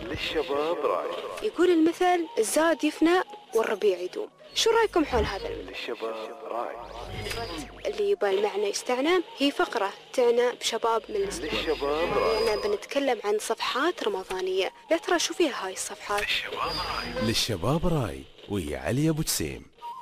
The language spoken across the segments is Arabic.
للشباب راي. يقول المثل الزاد يفنى والربيع يدوم. شو رايكم حول هذا المثل؟ للشباب راي. اللي يبى المعنى يستعنى هي فقرة تعنى بشباب من الأسبوع. للشباب راي. يعني بنتكلم عن صفحات رمضانية. يا ترى شو فيها هاي الصفحات؟ للشباب راي ويا علي أبو جسيم.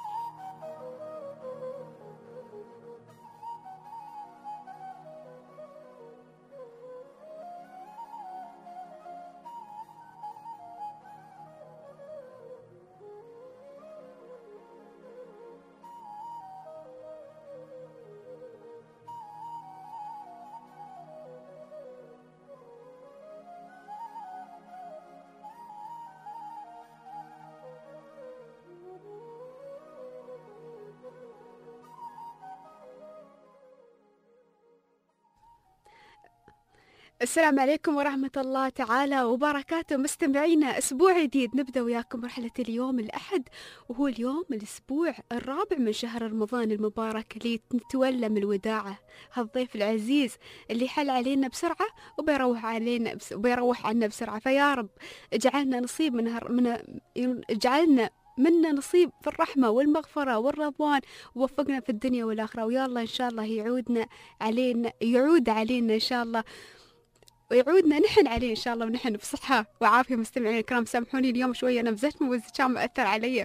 السلام عليكم ورحمة الله تعالى وبركاته. مستمعينا أسبوع جديد نبدأ وياكم رحلة اليوم الأحد، وهو اليوم الأسبوع الرابع من شهر رمضان المبارك اللي نتولى من وداعه هالضيف العزيز اللي حل علينا بسرعة وبيروح عنا بسرعة. فيا رب اجعلنا نصيب اجعلنا منا نصيب في الرحمة والمغفرة والرضوان، ووفقنا في الدنيا والآخرة، ويا الله إن شاء الله يعود علينا إن شاء الله، ويعودنا نحن عليه إن شاء الله ونحن بصحة وعافية. مستمعين الكرام سامحوني اليوم شوية نبزتهم والزكام مأثر علي.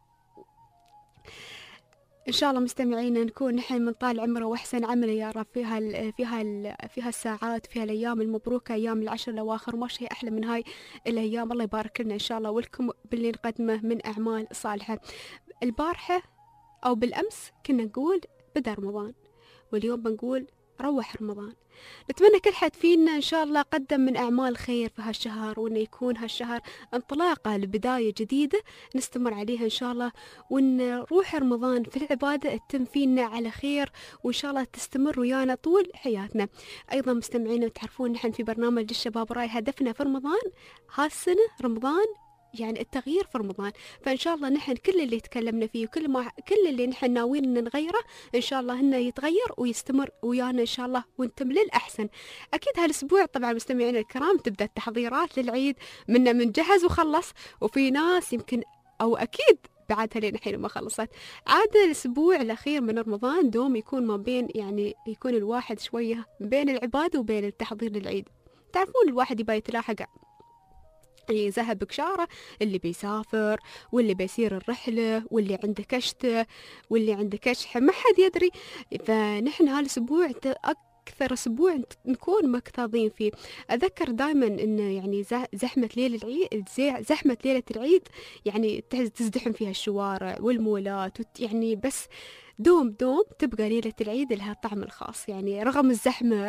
إن شاء الله مستمعينا نكون نحن من طال عمره وأحسن عمله يا رب في الساعات، في هالأيام المبروكة، أيام العشر الأواخر. ما شيء أحلى من هاي الأيام. الله يبارك لنا إن شاء الله ولكم باللي نقدمه من أعمال صالحة. البارحة أو بالأمس كنا نقول بدأ رمضان، واليوم بنقول روح رمضان. نتمنى كل حد فينا إن شاء الله قدم من أعمال خير في هالشهر، وإنه يكون هالشهر انطلاقة لبداية جديدة نستمر عليها إن شاء الله، وإن روح رمضان في العبادة تتم فينا على خير، وإن شاء الله تستمر ويانا طول حياتنا. أيضا مستمعينا تعرفون نحن في برنامج للشباب راي هدفنا في رمضان هالسنة رمضان يعني التغيير في رمضان. فإن شاء الله نحن كل اللي تكلمنا فيه كل اللي نحن ناويين نغيره إن شاء الله إنه يتغير ويستمر ويانا إن شاء الله ونتم للأحسن. أكيد هالأسبوع طبعا مستمعينا الكرام تبدأ التحضيرات للعيد، منا من جهز وخلص، وفي ناس يمكن أو أكيد بعدها لين الحين ما خلصت. عاد الأسبوع الأخير من رمضان دوم يكون ما بين يعني يكون الواحد شوية بين العبادة وبين التحضير للعيد. تعرفون الواحد يبغى يتلاحق اللي ذهب بكشارة، اللي بيسافر، واللي بيسير الرحلة، واللي عنده كشته، واللي عنده كشحة، ما حد يدري. فنحن هالأسبوع أكثر أسبوع نكون مكتظين فيه. أذكر دائما إنه يعني زحمة ليلة العيد يعني تزدحم فيها الشوارع والمولات، يعني بس دوم تبقى ليلة العيد لها طعم الخاص. يعني رغم الزحمة،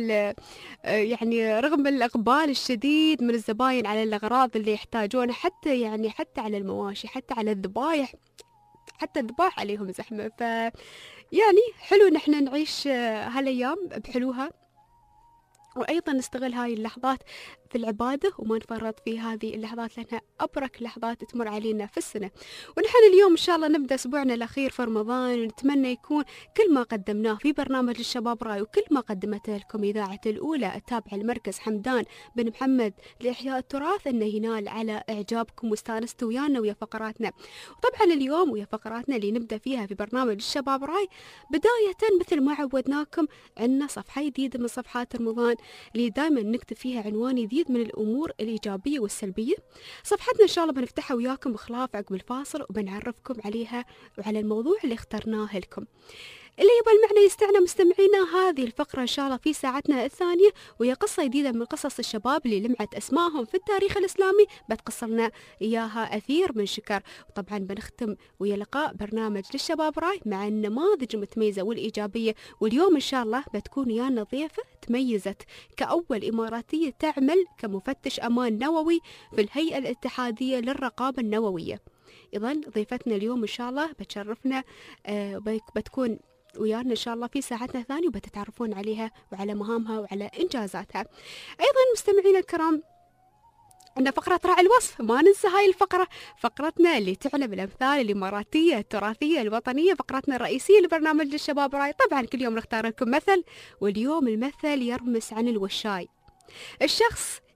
رغم الإقبال الشديد من الزباين على الأغراض اللي يحتاجونها، حتى على المواشي، حتى على الذبايح، حتى الذباح عليهم زحمة. يعني حلو نحن نعيش هالأيام بحلوها، وأيضا نستغل هاي اللحظات في العبادة وما نفرط في هذه اللحظات، لأنها أبرك لحظات تمر علينا في السنة. ونحن اليوم إن شاء الله نبدأ أسبوعنا الأخير في رمضان، ونتمنى يكون كل ما قدمناه في برنامج الشباب راي وكل ما قدمته لكم إذاعة الأولى التابعة لمركز حمدان بن محمد لإحياء التراث أنه ينال على إعجابكم واستانستوا ويانا ويا فقراتنا. وطبعا اليوم ويا فقراتنا اللي نبدأ فيها في برنامج الشباب راي، بداية مثل ما عودناكم عندنا صفحة جديدة من صفحات رمضان اللي دائما نكتب فيها عنوان جديد من الأمور الإيجابية والسلبية. صفحتنا إن شاء الله بنفتحها وياكم بخلاف عقب الفاصل، وبنعرفكم عليها وعلى الموضوع اللي اخترناه لكم. اللي يبغى المعنى يستعنى مستمعينا هذه الفقرة إن شاء الله في ساعتنا الثانية، وهي قصة جديدة من قصص الشباب اللي لمعت أسمائهم في التاريخ الإسلامي بتقص لنا إياها أثير من شكر. وطبعا بنختم ويا لقاء برنامج للشباب راي مع النماذج المتميزة والإيجابية. واليوم إن شاء الله بتكون ويانا ضيفة تميزت كأول إماراتية تعمل كمفتش أمان نووي في الهيئة الاتحادية للرقابة النووية. إذن ضيفتنا اليوم إن شاء الله بتشرفنا، بتكون ويانا إن شاء الله في ساعتنا الثانية، وبتتعرفون عليها وعلى مهامها وعلى إنجازاتها. أيضا مستمعينا الكرام عندنا فقرة راعي الوصف، ما ننسى هاي الفقرة، فقرتنا اللي تعنى بالأمثال الإماراتية التراثية الوطنية، فقرتنا الرئيسية لبرنامج للشباب راي. طبعا كل يوم نختار لكم مثل، واليوم المثل يرمس عن الوشاي، الشخص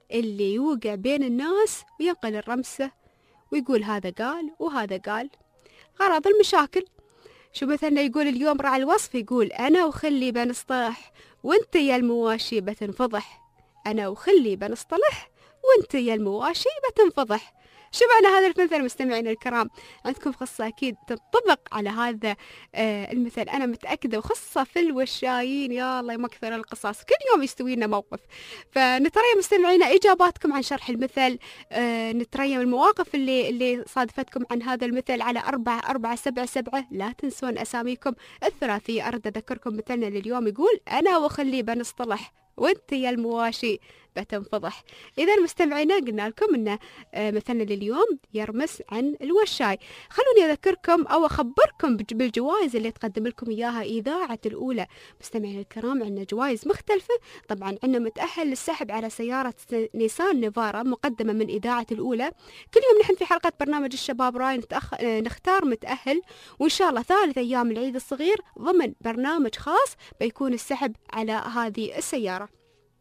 اللي يوقع بين الناس وينقل الرمسة ويقول هذا قال وهذا قال. غرض المشاكل. شو مثلا يقول اليوم راعي الوصف يقول أنا وخلي بنصطلح وانت يا المواشي بتنفضح. أنا وخلي بنصطلح وانت يا المواشي بتنفضح. شو معنى هذا المثل مستمعين الكرام؟ عندكم قصة أكيد تنطبق على هذا المثل، أنا متأكدة، وخاصة في الوشايين يا الله مكثر القصص كل يوم يستوي لنا موقف. فنتريم مستمعينا إجاباتكم عن شرح المثل، نتريم المواقف اللي صادفتكم عن هذا المثل على 4477. لا تنسون أساميكم الثلاثية. أرد أذكركم مثلنا لليوم يقول أنا وخلي بنصطلح وانت يا المواشي بتنفضح. إذا مستمعينا قلنا لكم أن مثلنا لليوم يرمس عن الوشاي. خلوني أذكركم أو أخبركم بالجوائز اللي تقدم لكم إياها إذاعة الأولى. مستمعينا الكرام عندنا جوائز مختلفة. طبعا عندنا متأهل للسحب على سيارة نيسان نيفارا مقدمة من إذاعة الأولى. كل يوم نحن في حلقة برنامج الشباب راي نختار متأهل، وإن شاء الله ثالث أيام العيد الصغير ضمن برنامج خاص بيكون السحب على هذه السيارة.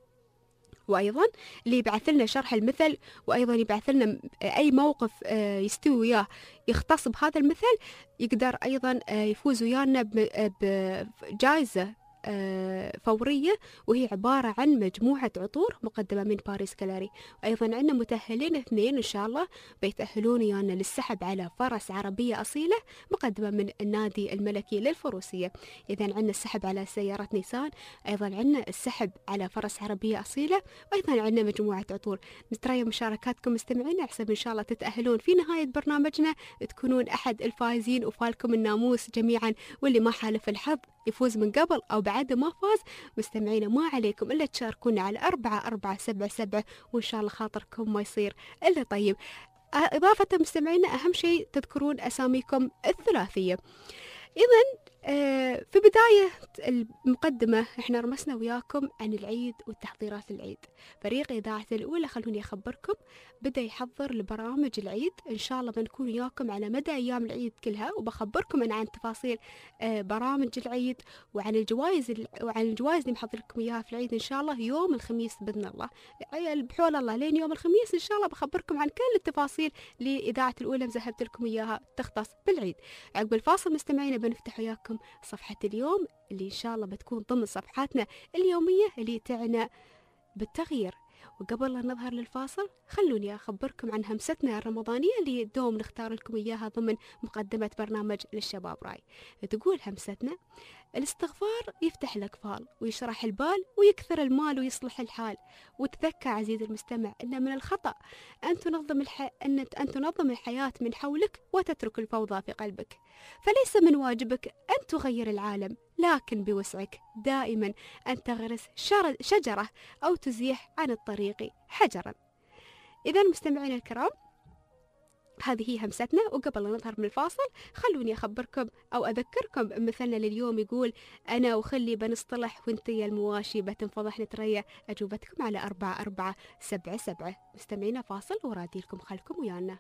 وأيضا اللي يبعث لنا شرح المثل وأيضا يبعث لنا أي موقف يستوي وياه يختص بهذا المثل يقدر أيضا يفوز ويانا بجائزة فورية، وهي عبارة عن مجموعة عطور مقدمة من باريس كالاري. وأيضا عندنا متأهلين 2 إن شاء الله بيتأهلون ويانا للسحب على فرس عربية أصيلة مقدمة من النادي الملكي للفروسية. إذا عندنا السحب على سيارة نيسان، أيضا عندنا السحب على فرس عربية أصيلة، وأيضا عندنا مجموعة عطور. نتريا مشاركاتكم مستمعين، أحسب إن شاء الله تتأهلون في نهاية برنامجنا تكونون أحد الفائزين وفالكم الناموس جميعا، واللي ما حالف الحظ يفوز من قبل أو بعد ما فاز. مستمعينا ما عليكم إلا تشاركونا على 4477 وإن شاء الله خاطركم ما يصير إلا طيب. إضافة مستمعينا أهم شيء تذكرون أساميكم الثلاثية. إذن في بداية المقدمة احنا رمسنا وياكم عن العيد والتحضيرات للعيد. فريق إذاعة الأولى خلوني أخبركم بدأ يحضر لبرامج العيد، إن شاء الله بنكون وياكم على مدى أيام العيد كلها، وبخبركم أنا عن تفاصيل برامج العيد وعن الجوائز اللي محضر لكم إياها في العيد إن شاء الله يوم الخميس بإذن الله. بحول الله لين يوم الخميس إن شاء الله بخبركم عن كل التفاصيل لإذاعة الأولى مزهبت لكم إياها تختص بالعيد. عقب الفاصل مستمعينا بنفتح وياكم صفحة اليوم اللي إن شاء الله بتكون ضمن صفحاتنا اليومية اللي تعنى بالتغيير. وقبل لا نظهر للفاصل خلوني أخبركم عن همستنا الرمضانية اللي دوم نختار لكم إياها ضمن مقدمة برنامج للشباب راي. تقول همستنا: الاستغفار يفتح الأقفال ويشرح البال ويكثر المال ويصلح الحال. وتذكر عزيزي المستمع أن من الخطأ أن تنظم الحياة من حولك وتترك الفوضى في قلبك. فليس من واجبك أن تغير العالم، لكن بوسعك دائما أن تغرس شجرة أو تزيح عن الطريق حجرا. إذا مستمعين الكرام هذه هي همستنا. وقبل لا نظهر من الفاصل خلوني أخبركم أو أذكركم مثلنا لليوم يقول أنا وخلي بنصطلح وانت يا المواشي بتنفضح. نتريا أجوبتكم على 4477. مستمعين فاصل ورادي لكم خلكم ويانا.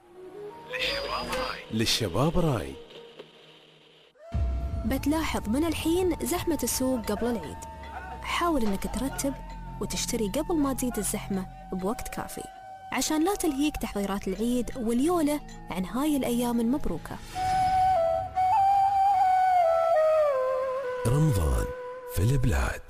للشباب راي. بتلاحظ من الحين زحمة السوق قبل العيد، حاول انك ترتب وتشتري قبل ما تزيد الزحمة بوقت كافي عشان لا تلهيك تحضيرات العيد واليولة عن هاي الأيام المبروكة. رمضان في البلاد.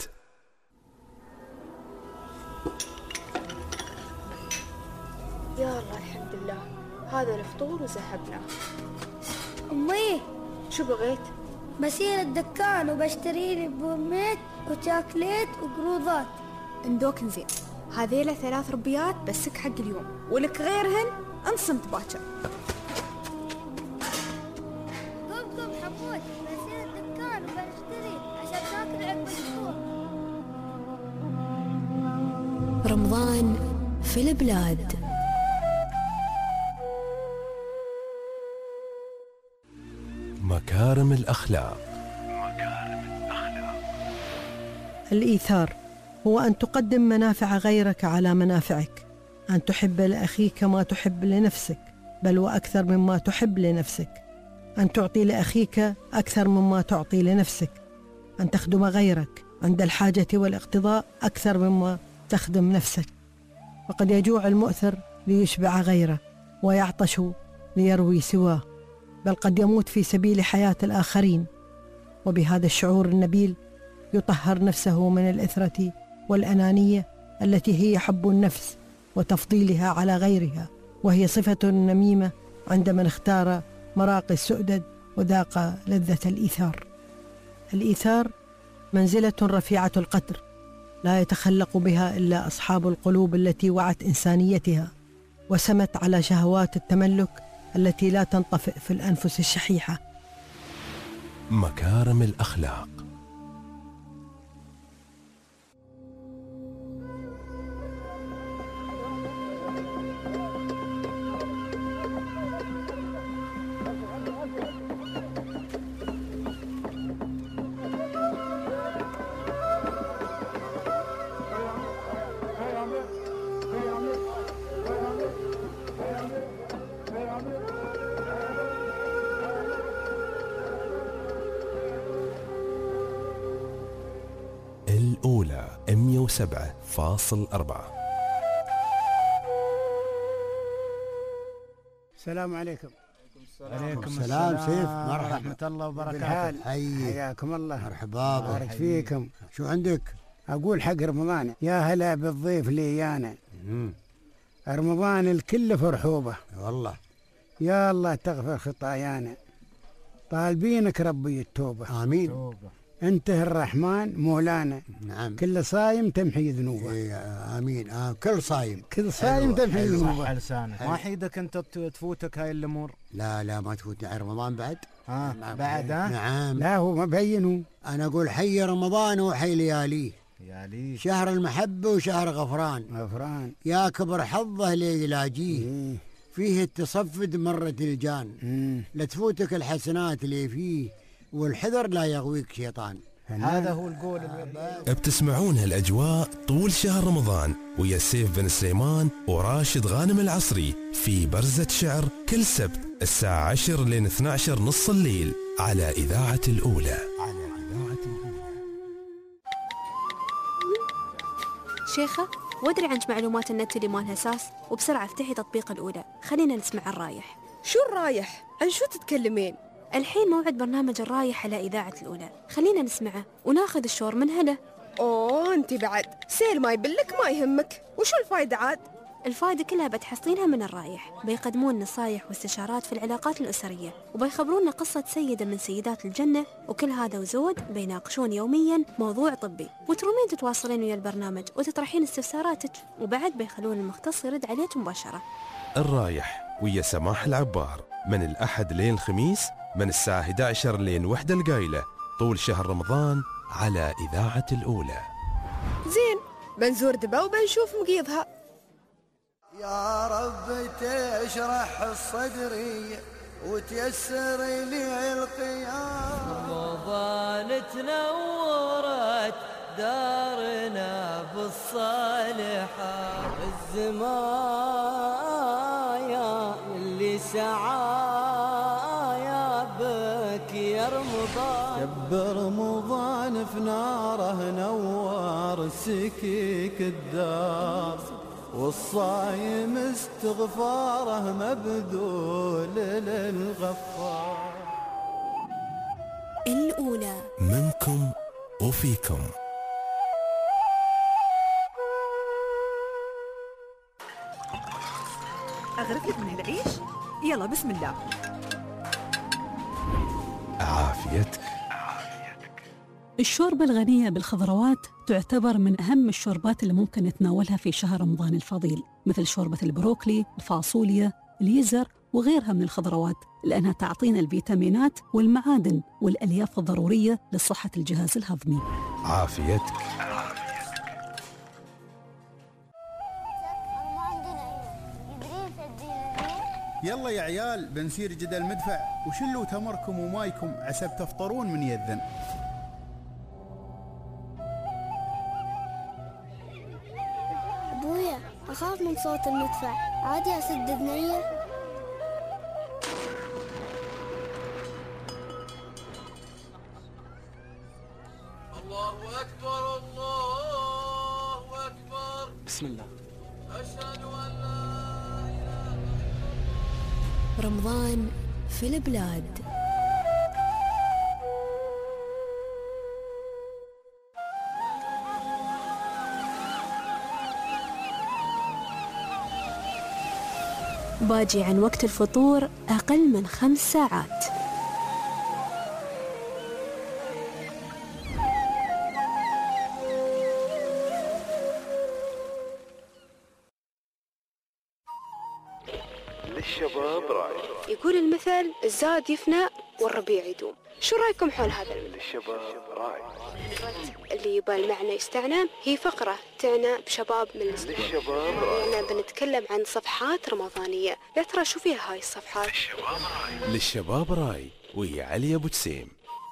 يا الله الحمد لله، هذا الفطور وذهبنا. أمي شو بغيت؟ بسير الدكان وبشتري لي بورميت وشاكليت وقروضات. اندوك نزين، هذيلا 3 ربيات بسك حق اليوم، ولك غيرهن انصمت باكر. قم حمود، بسير الدكان وبشتري عشان تاكل عقب الفطور. رمضان في البلاد. مكارم الأخلاق. الإيثار هو أن تقدم منافع غيرك على منافعك، أن تحب لأخيك ما تحب لنفسك بل وأكثر مما تحب لنفسك، أن تعطي لأخيك أكثر مما تعطي لنفسك، أن تخدم غيرك عند الحاجة والاقتضاء أكثر مما تخدم نفسك. وقد يجوع المؤثر ليشبع غيره، ويعطش ليروي سواه، بل قد يموت في سبيل حياة الآخرين. وبهذا الشعور النبيل يطهر نفسه من الإثرة والأنانية التي هي حب النفس وتفضيلها على غيرها، وهي صفة نميمة عند من اختار مراقي السؤدد وذاق لذة الإيثار. الإيثار منزلة رفيعة القدر لا يتخلق بها إلا أصحاب القلوب التي وعت إنسانيتها وسمت على شهوات التملك التي لا تنطفئ في الأنفس الشحيحة. مكارم الأخلاق. الأولى 107.4. السلام عليكم. عليكم السلام سيف، مرحبا ورحمة الله وبركاته. حياكم الله. مرحبا، بارك فيكم. شو عندك؟ أقول حق رمضان يا هلا بالضيف لي أنا. رمضان الكل فرحوبة والله. يا الله تغفر خطايانا، طالبينك ربي التوبة. آمين. أنت الرحمن مولانا. نعم. كل صايم تمحي ذنوبه. آمين. كل صايم. كل صايم تمحي ذنوبه. على لسانك. ما حيدك أنت تفوتك هاي الأمور؟ لا ما تفوتني رمضان بعد. بعد نعم. لا هو ما بينه. أنا أقول حي رمضان وحي لياليه. شهر المحبة وشهر غفران. يا كبر حظه ليلاجيه. فيه التصفد مرة الجان. لا تفوتك الحسنات اللي فيه، والحذر لا يغويك شيطان. هذا هو القول. بتسمعون هالأجواء طول شهر رمضان ويا سيف بن سليمان وراشد غانم العصري في برزة شعر كل سبت الساعة 10 لين 12 نص الليل على إذاعة الأولى. شيخة، وادري عنك معلومات النت اللي مالها اساس، وبسرعة افتحي تطبيق الأولى. خلينا نسمع الرايح. شو الرايح؟ عن شو تتكلمين؟ الحين موعد برنامج الرايح على إذاعة الأولى، خلينا نسمعه وناخذ الشور من هلا. أوه أنت بعد سيل ما يبلك ما يهمك. وشو الفايدة عاد؟ الفائدة كلها بتحصلينها من الرايح. بيقدمون نصايح واستشارات في العلاقات الأسرية، وبيخبرونا قصة سيدة من سيدات الجنة، وكل هذا وزود بيناقشون يوميا موضوع طبي، وترومين تتواصلين ويا البرنامج وتطرحين استفساراتك، وبعد بيخلون المختص يرد عليك مباشرة. الرايح ويا سماح العبار من الأحد لين الخميس من الساعة 11 لين 1 القايلة طول شهر رمضان على إذاعة الأولى. زين، بنزور دبا وبنشوف مقيضها. يا رب تشرح الصدر وتيسر لي القيام. رمضان تنورت دارنا بالصالحات، الزمايا اللي سعايا بك يا رمضان. شب رمضان في ناره نوار السكيك الدار، والصايم استغفاره مبذول للغفار. الأولى منكم وفيكم. أغرفلك من العيش؟ يلا بسم الله. عافيتك. الشوربة الغنية بالخضروات تعتبر من أهم الشوربات اللي ممكن نتناولها في شهر رمضان الفضيل، مثل شوربة البروكلي، الفاصوليا، اليزر وغيرها من الخضروات، لأنها تعطينا الفيتامينات والمعادن والألياف الضرورية لصحة الجهاز الهضمي. عافيتك. يلا يا عيال بنسير جدل مدفع، وشلوا تمركم ومايكم عسب تفطرون من يذن. أبويا أخاف من صوت المدفع، عادي أسد ذنية؟ الله أكبر الله أكبر. بسم الله. رمضان في البلاد. باجي عن وقت الفطور أقل من 5 ساعات. للشباب راي. يقول المثل الزاد يفنى والربيع يدوم. شو رايكم حول هذا المثل؟ للشباب راي. اللي يبى المعنى يستعنى هي فقرة تعنى بشباب من الأسبوع. للشباب راي. بنتكلم عن صفحات رمضانية. يا ترى شو فيها هاي الصفحات؟ للشباب راي ويا علي أبو تسيم.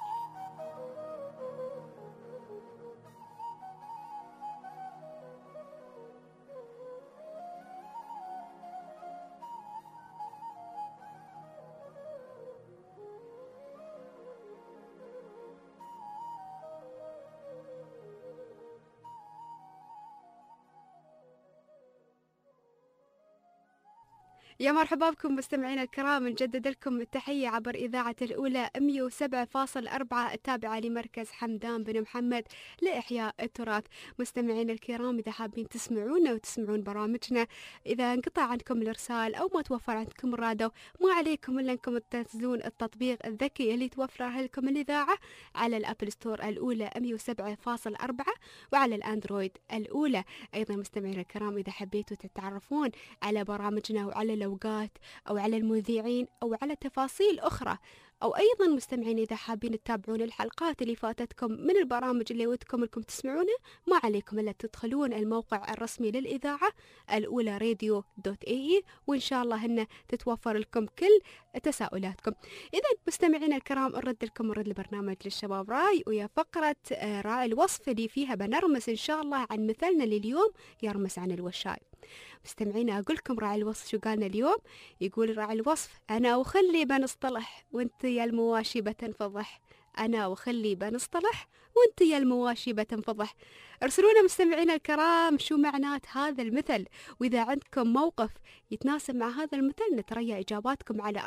يا مرحبا بكم مستمعينا الكرام، نجدد لكم التحية عبر إذاعة الأولى 107.4 التابعة لمركز حمدان بن محمد لإحياء التراث. مستمعينا الكرام، إذا حابين تسمعونا وتسمعون برامجنا، إذا انقطع عنكم الإرسال أو ما توفر عندكم الراديو، ما عليكم إلا أنكم تنزلون التطبيق الذكي اللي توفره لكم الإذاعة على الأبل ستور الأولى 107.4 وعلى الأندرويد الأولى. أيضا مستمعينا الكرام، إذا حبيتوا تتعرفون على برامجنا وعلى الأوقات أو على المذيعين أو على تفاصيل أخرى، أو أيضا مستمعين إذا حابين تتابعون الحلقات اللي فاتتكم من البرامج اللي ودكم لكم تسمعونها، ما عليكم إلا تدخلون الموقع الرسمي للإذاعة الأولى radio.ae، وإن شاء الله هنا تتوفر لكم كل تساؤلاتكم. إذا مستمعين الكرام، نرد لكم البرنامج للشباب راي ويا فقرة راعي الوصف اللي فيها بنرمس إن شاء الله عن مثلنا لليوم يرمس عن الوشاي. مستمعين أقول لكم راعي الوصف شو قالنا اليوم. يقول راعي الوصف: أنا وخلي بنصطلح وانت يا المواشي بتنفضح. أنا وخلي بنصطلح وانت يا المواشي بتنفضح. ارسلونا مستمعينا الكرام شو معنات هذا المثل، وإذا عندكم موقف يتناسب مع هذا المثل نتريا إجاباتكم على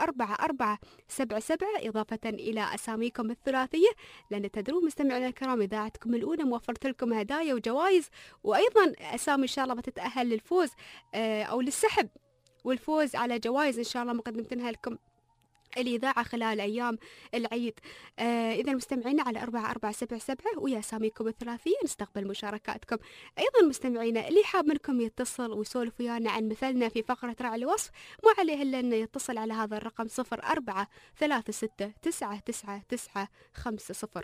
4477 إضافة إلى أساميكم الثلاثية، لأن تدرون مستمعينا الكرام إذاعتكم الأولى موفرت لكم هدايا وجوائز، وأيضا أسامي إن شاء الله بتتأهل للفوز أو للسحب والفوز على جوائز إن شاء الله مقدمتنها لكم الإذاعة خلال أيام العيد. إذا مستمعينا على 4477 ويا أساميكم الثلاثية نستقبل مشاركاتكم. أيضا مستمعينا اللي حاب منكم يتصل ويسولف ويانا عن مثلنا في فقرة راعي الوصف، ما عليه إلا أن يتصل على هذا الرقم 0436999950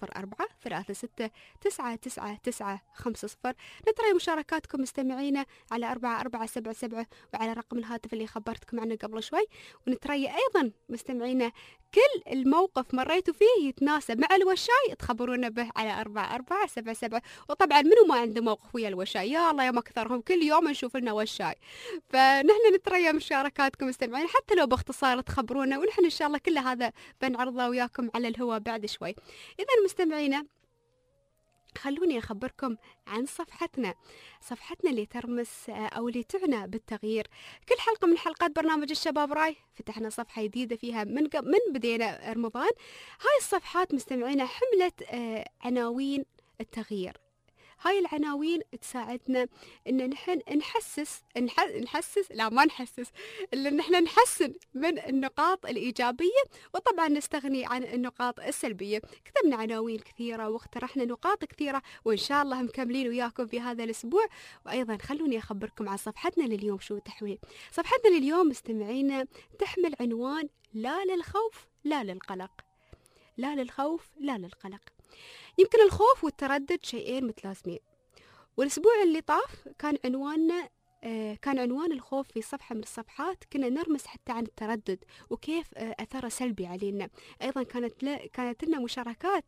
0436999950. نترى مشاركاتكم مستمعينا على 4477 وعلى رقم الهاتف اللي خبرتكم عنه قبل شوي، ونترى أيضا مستمعينا كل الموقف مريتوا فيه يتناسب مع الوشاي تخبرونا به على 4477. وطبعا منو ما عنده موقف ويا الوشاي؟ يا الله يا ما كثرهم، كل يوم نشوف لنا وشاي. فنحن نتريا مشاركاتكم مستمعين حتى لو باختصار تخبرونا، ونحن ان شاء الله كل هذا بنعرضه وياكم على الهواء بعد شوي. اذا مستمعينا خلوني أخبركم عن صفحتنا اللي ترمس أو اللي تعنى بالتغيير. كل حلقة من حلقات برنامج الشباب راي فتحنا صفحة جديدة فيها من بدينا رمضان. هاي الصفحات مستمعينا حملت عناوين التغيير. هاي العناوين تساعدنا ان نحن نحسن من النقاط الإيجابية، وطبعا نستغني عن النقاط السلبية. كتبنا عناوين كثيرة واقترحنا نقاط كثيرة، وإن شاء الله مكملين وياكم في هذا الأسبوع. وأيضا خلوني أخبركم عن صفحتنا لليوم شو تحوي. صفحتنا لليوم مستمعينا تحمل عنوان لا للخوف لا للقلق. لا للخوف لا للقلق. يمكن الخوف والتردد شيئين متلازمين، والأسبوع اللي طاف كان عنوان الخوف في صفحة من الصفحات، كنا نرمس حتى عن التردد وكيف أثره سلبي علينا. أيضا كانت لنا مشاركات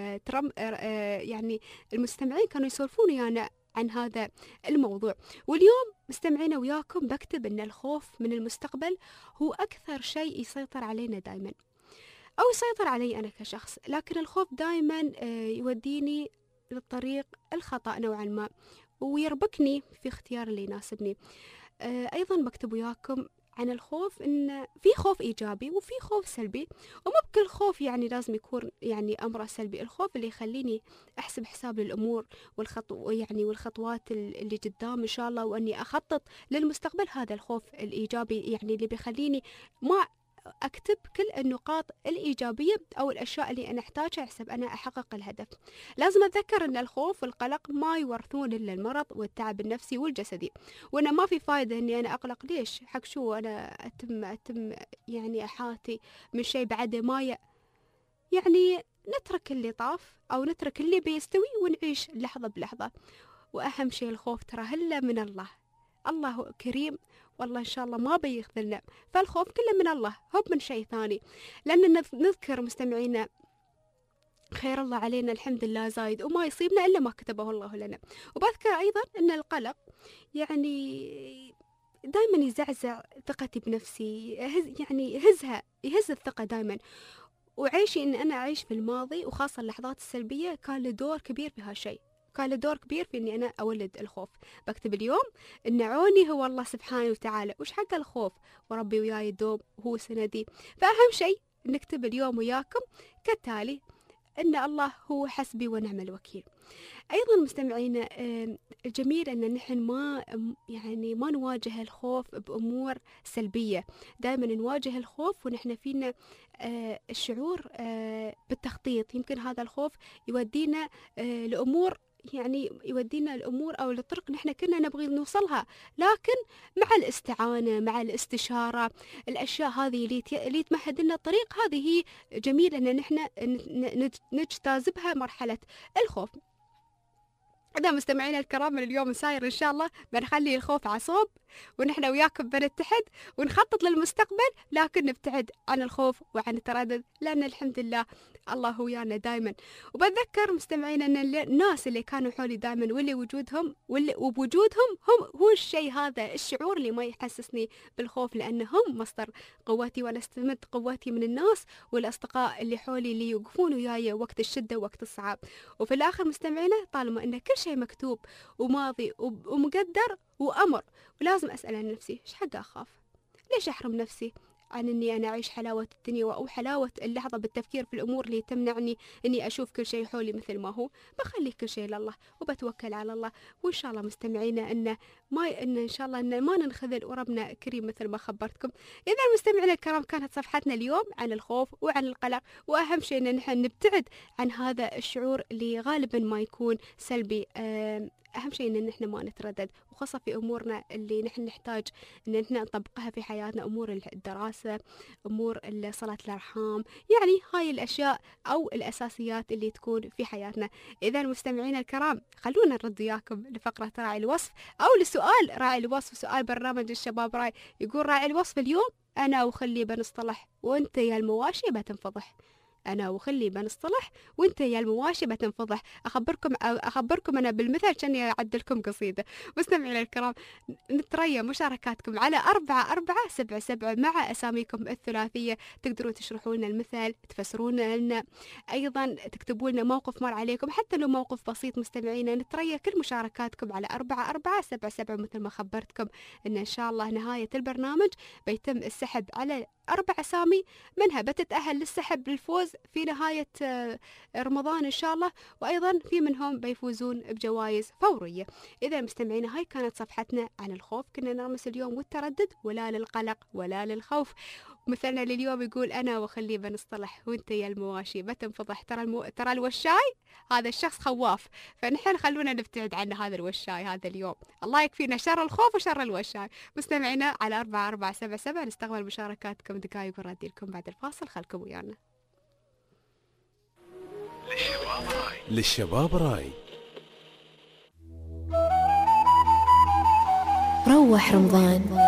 يعني المستمعين كانوا يسولفون ويانا عن هذا الموضوع. واليوم مستمعينا وياكم بكتب أن الخوف من المستقبل هو أكثر شيء يسيطر علينا دائما، أو يسيطر علي أنا كشخص، لكن الخوف دائما يوديني للطريق الخطأ نوعا ما، ويربكني في اختيار اللي يناسبني. أيضا بكتب وياكم عن الخوف، إن في خوف إيجابي وفي خوف سلبي، ومو بكل خوف يعني لازم يكون يعني أمره سلبي. الخوف اللي يخليني أحسب حساب للأمور والخطوات اللي قدام إن شاء الله، وأني أخطط للمستقبل، هذا الخوف الإيجابي يعني اللي بيخليني ما أكتب كل النقاط الإيجابية أو الأشياء اللي أنا أحتاجها حسب أنا أحقق الهدف. لازم أتذكر أن الخوف والقلق ما يورثون إلا المرض والتعب النفسي والجسدي، وأنا ما في فايدة أني أنا أقلق. ليش؟ حق شو أنا أتم يعني أحاتي من شيء بعده ما يعني نترك اللي طاف أو نترك اللي بيستوي ونعيش لحظة بلحظة. وأهم شيء الخوف ترى هلا من الله، الله كريم والله إن شاء الله ما بيخذلنا، فالخوف كله من الله، هو من شيء ثاني. لأن نذكر مستمعينا خير الله علينا الحمد لله زايد، وما يصيبنا إلا ما كتبه الله لنا. وبذكر أيضا أن القلق يعني دائما يزعزع ثقتي بنفسي، يعني يهز الثقة دائما. وعيشي أن أنا أعيش في الماضي، وخاصة اللحظات السلبية كان له دور كبير في هالشيء، كان له دور كبير في أني أنا أولد الخوف. بكتب اليوم إن عوني هو الله سبحانه وتعالى، وش حق الخوف وربي وياي دوم وهو سندي. فأهم شيء نكتب اليوم وياكم كالتالي: إن الله هو حسبي ونعم الوكيل. أيضا مستمعينا الجميل أن نحن ما نواجه الخوف بأمور سلبية، دائما نواجه الخوف ونحن فينا الشعور بالتخطيط. يمكن هذا الخوف يودينا لأمور أو لطرق نحن كنا نبغي نوصلها، لكن مع الاستعانة مع الاستشارة الأشياء هذه اللي تمهد لنا الطريق، هذه هي جميل أن نحن نجتازبها مرحلة الخوف. إذا مستمعينا الكرام من اليوم ساير إن شاء الله بنخلي الخوف عصوب، ونحن وياكم بنتحد ونخطط للمستقبل، لكن نبتعد عن الخوف وعن التردد، لأن الحمد لله الله ويانا دائما. وبتذكر مستمعينا أن الناس اللي كانوا حولي دائما واللي وبوجودهم هم هو الشيء هذا، الشعور اللي ما يحسسني بالخوف، لأنهم مصدر قوتي، وأنا استمد قوتي من الناس والأصدقاء اللي حولي اللي يوقفون وياي وقت الشدة ووقت الصعاب. وفي الآخر مستمعينا طالما أن كل شيء مكتوب وماضي ومقدر وأمر، ولازم أسأل عن نفسي: إيش حق أخاف؟ ليش أحرم نفسي عن أني أنا أعيش حلاوة الدنيا أو حلاوة اللحظة بالتفكير في الأمور اللي تمنعني أني أشوف كل شيء حولي مثل ما هو؟ بخلي كل شيء لله وبتوكل على الله. وإن شاء الله مستمعينا أن إن شاء الله أن ما ننخذل وربنا كريم مثل ما خبرتكم. إذا مستمعينا الكرام كانت صفحتنا اليوم عن الخوف وعن القلق، وأهم شيء أن نحن نبتعد عن هذا الشعور اللي غالبا ما يكون سلبي. أهم شيء إن نحن ما نتردد، وخاصة في أمورنا اللي نحن نحتاج إن نحن نطبقها في حياتنا، أمور الدراسة، أمور صلة الأرحام، يعني هاي الأشياء أو الأساسيات اللي تكون في حياتنا. إذا مستمعينا الكرام خلونا نرد إياكم لفقرة راعي الوصف أو لسؤال راعي الوصف، سؤال برنامج الشباب راعي. يقول راعي الوصف اليوم: أنا وخلي بنصطلح وأنت يا المواشي بتنفضح. أنا وخلي بنصطلح وأنت يا المواشي بتنفضح. أخبركم أنا بالمثل كأني أعدلكم قصيدة. مستمعينا الكرام نتريا مشاركاتكم على 4477 مع أساميكم الثلاثية. تقدرون تشرحوا لنا المثل، تفسرون لنا، أيضا تكتبوا لنا موقف مر عليكم حتى لو موقف بسيط. مستمعينا نتريا كل مشاركاتكم على 4477 مثل ما خبرتكم إن شاء الله نهاية البرنامج بيتم السحب على 4 أسامي، منها بتتأهل للسحب للفوز في نهاية رمضان إن شاء الله، وأيضا في منهم بيفوزون بجوائز فورية. إذا مستمعين هاي كانت صفحتنا عن الخوف، كنا نرمس اليوم والتردد، ولا للقلق ولا للخوف. مثلنا لليوم يقول: أنا وخلي بنصطلح وانت يا المواشي بتنفضح. ترى الوشاي هذا الشخص خواف، فنحن خلونا نبتعد عن هذا الوشاي هذا اليوم. الله يكفينا شر الخوف وشر الوشاي. مستمعينا على 4477 نستقبل مشاركاتكم دقائق ونردي لكم بعد الفاصل. خلكم ويانا. للشباب راي. روح رمضان.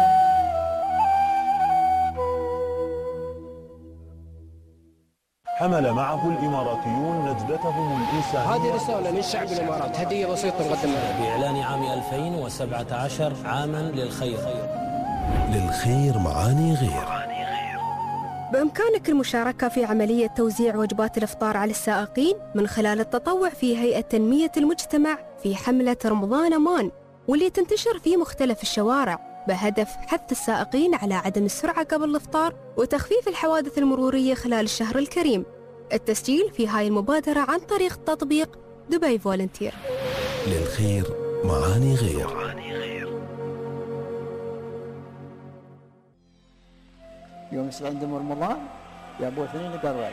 حمل معه الإماراتيون نجدتهم الإنسانية. هذه رسالة من شعب الإمارات، هدية بسيطة نقدمها بإعلان عام 2017 عاما للخير. للخير معاني غير. بإمكانك المشاركة في عملية توزيع وجبات الإفطار على السائقين من خلال التطوع في هيئة تنمية المجتمع في حملة رمضان أمان، واللي تنتشر في مختلف الشوارع بهدف حث السائقين على عدم السرعة قبل الإفطار وتخفيف الحوادث المرورية خلال الشهر الكريم. التسجيل في هاي المبادرة عن طريق تطبيق دبي فولنتير. للخير معاني غير. يوم يصير عندهم رمضان يابوا اثنين قروي.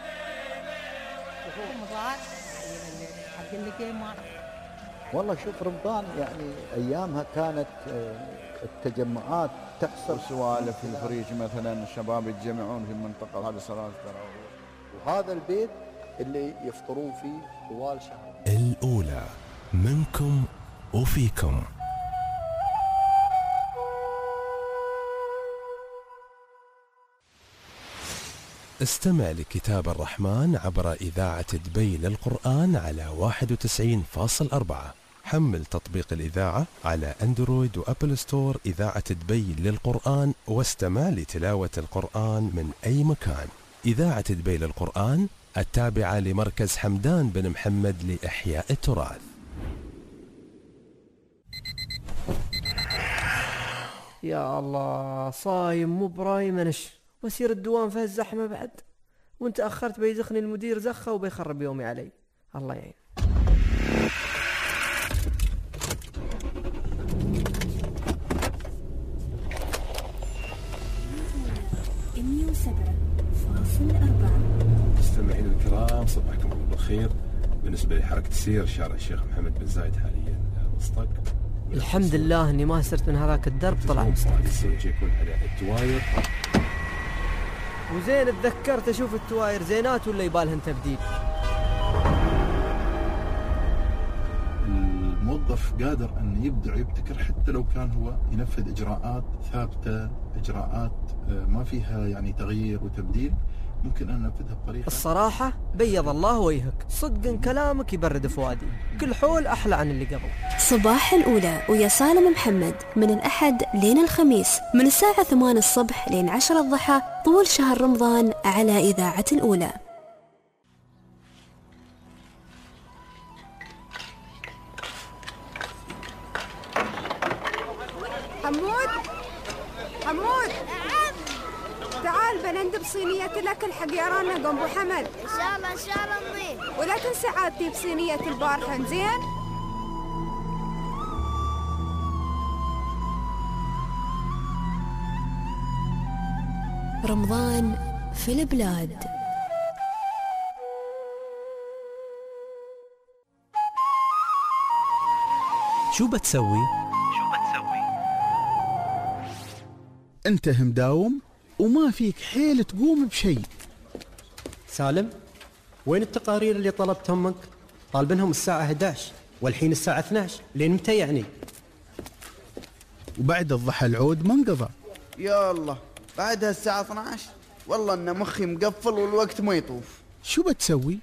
رمضان أقول لك ما والله شوف رمضان يعني أيامها كانت التجمعات تحصل سوالف في الفريج مثلا الشباب يتجمعون في المنطقة هذه صلاة التراويح، وهذا البيت اللي يفطرون فيه طوال شهر. الأولى منكم وفيكم. استمع لكتاب الرحمن عبر إذاعة دبي للقرآن على 91.4. حمل تطبيق الإذاعة على أندرويد وأبل ستور إذاعة دبي للقرآن واستمع لتلاوة القرآن من أي مكان. إذاعة دبي للقرآن التابعة لمركز حمدان بن محمد لإحياء التراث. يا الله صايم مو برايمنش واسير الدوام في الزحمة بعد، وانت أخرت بيزخني المدير زخة وبيخرب يومي علي. الله يعين. مستمعين الكرام صباحكم الله بالخير. بالنسبة لحركة السير شارع الشيخ محمد بن زايد حاليا مصطق. الحمد لله اني ما سرت من هذاك الدرب طلع مصطق. السير يكون على التواير. وزين اتذكرت اشوف التواير زينات ولا يبالهن تبديل. الموظف قادر أن يبدع ويبتكر حتى لو كان هو ينفذ إجراءات ثابتة، إجراءات ما فيها يعني تغيير وتبديل، ممكن أن ننفذها بطريقة. الصراحة بيض الله وجهك، صدق كلامك يبرد فؤادي، كل حول أحلى عن اللي قبل. صباح الأولى ويا سالم محمد من الأحد لين الخميس من الساعة 8 الصبح لين 10 الضحى طول شهر رمضان على إذاعة الأولى. حمود تعال بنندب صينية الأكل حق يارانا قم أبو حمد. إن شاء الله أمي. ولا تنسى عاد تجيب صينية البارحة زين؟ رمضان في البلاد. شو بتسوي؟ أنت مداوم وما فيك حيل تقوم بشيء. سالم وين التقارير اللي طلبت امك؟ طالبنهم الساعة 11 والحين الساعة 12، لين متى يعني؟ وبعد الضحى العود ما انقضى. يا الله بعدها الساعة 12، والله ان مخي مقفل والوقت ما يطوف. شو بتسوي؟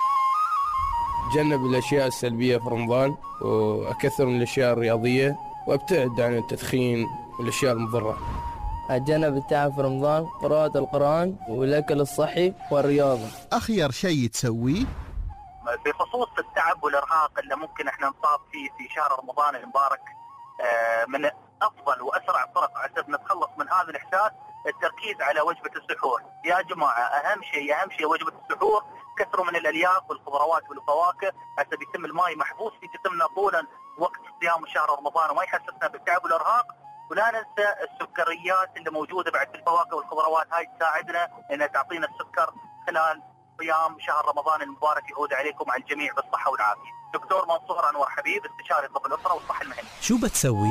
تجنب الأشياء السلبية في رمضان وأكثر من الأشياء الرياضية وابتعد عن التدخين والأشياء المضرة. أتجنب التعب في رمضان، قراءة القرآن والأكل الصحي والرياضة. أخير شيء تسويه بخصوص التعب والإرهاق اللي ممكن احنا نصاب فيه في شهر رمضان المبارك، من أفضل وأسرع الطرق عشان نتخلص من هذا الإحساس التركيز على وجبة السحور. يا جماعة أهم شيء وجبة السحور، كثروا من الألياف والخضروات والفواكه حتى يتم الماء محبوس في جسمنا طولا وقت صيام شهر رمضان وما يحسسنا بالتعب والإرهاق. ولا ننسى السكريات اللي موجودة بعد في الفواكه والخضروات، هاي تساعدنا انها تعطينا السكر خلال صيام شهر رمضان المبارك. يعود عليكم على الجميع بالصحة والعافية. دكتور منصور أنور حبيب، استشاري طب الأسرة والصحة المهنية. شو بتسوي؟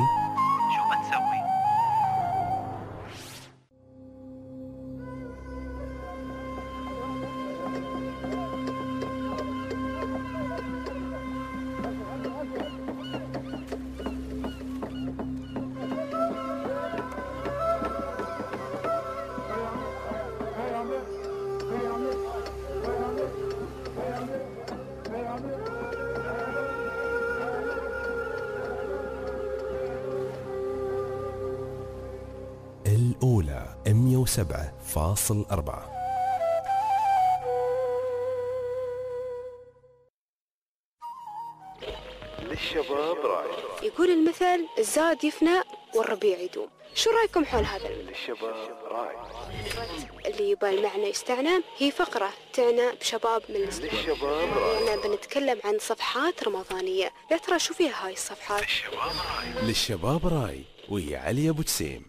الأولى 107.4. للشباب راي. يقول المثل الزاد يفنى والربيع يدوم. شو رايكم حول هذا المثل؟ للشباب راي. اللي يبغى المعنى يستعنى هي فقرة تعنى بشباب من الأسبوع. للشباب راي. أنا بنتكلم عن صفحات رمضانية. يا ترى شو فيها هاي الصفحات؟ للشباب راي ويا علي أبو جسيم.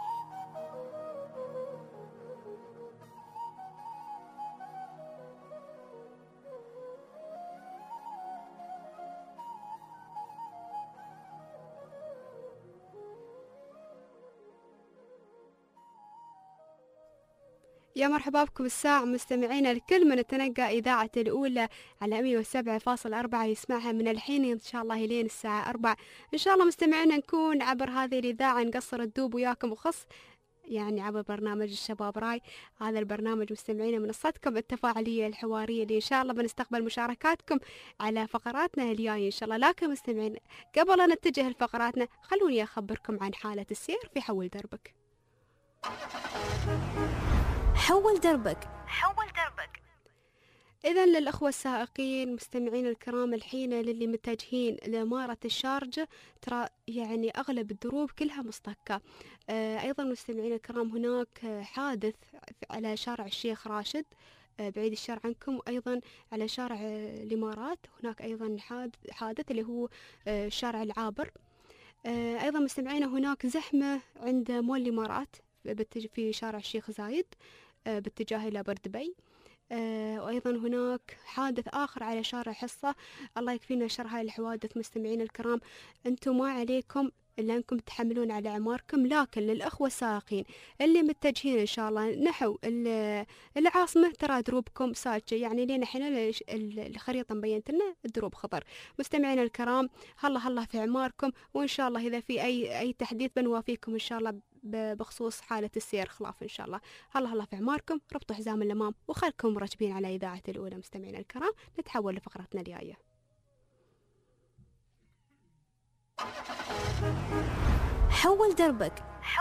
يا مرحبا بكم الساعة مستمعينا الكل من تنقى إذاعة الأولى على 107.4 يسمعها من الحين إن شاء الله لين الساعة 4. إن شاء الله مستمعينا نكون عبر هذه الإذاعة نقصر الدوب وياكم وخص يعني عبر برنامج الشباب راي. هذا البرنامج مستمعينا منصتكم التفاعلية الحوارية اللي إن شاء الله بنستقبل مشاركاتكم على فقراتنا الجاية إن شاء الله. لكن مستمعين قبل أن نتجه لفقراتنا خلوني أخبركم عن حالة السير في حول دربك. حول دربك. إذا للأخوة السائقين مستمعين الكرام الحين للي متجهين لإمارة الشارجة ترى يعني أغلب الدروب كلها مصطكة. أيضا مستمعين الكرام هناك حادث على شارع الشيخ راشد بعيد الشر عنكم، وأيضا على شارع الإمارات هناك أيضا حادث اللي هو شارع العابر. أيضا مستمعين هناك زحمة عند مول الإمارات في شارع الشيخ زايد باتجاه إلى بردبي. وأيضا هناك حادث آخر على شارع حصة. الله يكفينا شر هاي الحوادث مستمعين الكرام. أنتم ما عليكم إلا أنكم تحملون على أعماركم، لكن للأخوة السائقين اللي متجهين إن شاء الله نحو العاصمة ترى دروبكم ساجة، يعني لين حين الخريطة مبينت لنا الدروب خضر. مستمعين الكرام هلا في أعماركم، وإن شاء الله إذا في أي تحديث بنوافيكم إن شاء الله بخصوص حالة السير خلاف إن شاء الله. هلا في أعماركم، ربطوا حزام الأمام وخلكم مرتبين على إذاعة الأولى. مستمعين الكرام نتحول لفقرتنا الجاية. حول دربك.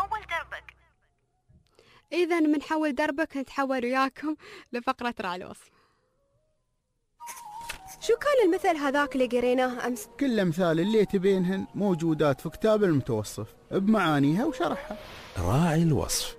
إذا من حول دربك نتحول وياكم لفقرة راعي الوصف. شو كان المثل هذاك اللي قريناه أمس؟ كل الأمثال اللي تبينهن موجودات في كتاب المتوصف بمعانيها وشرحها. راعي الوصف.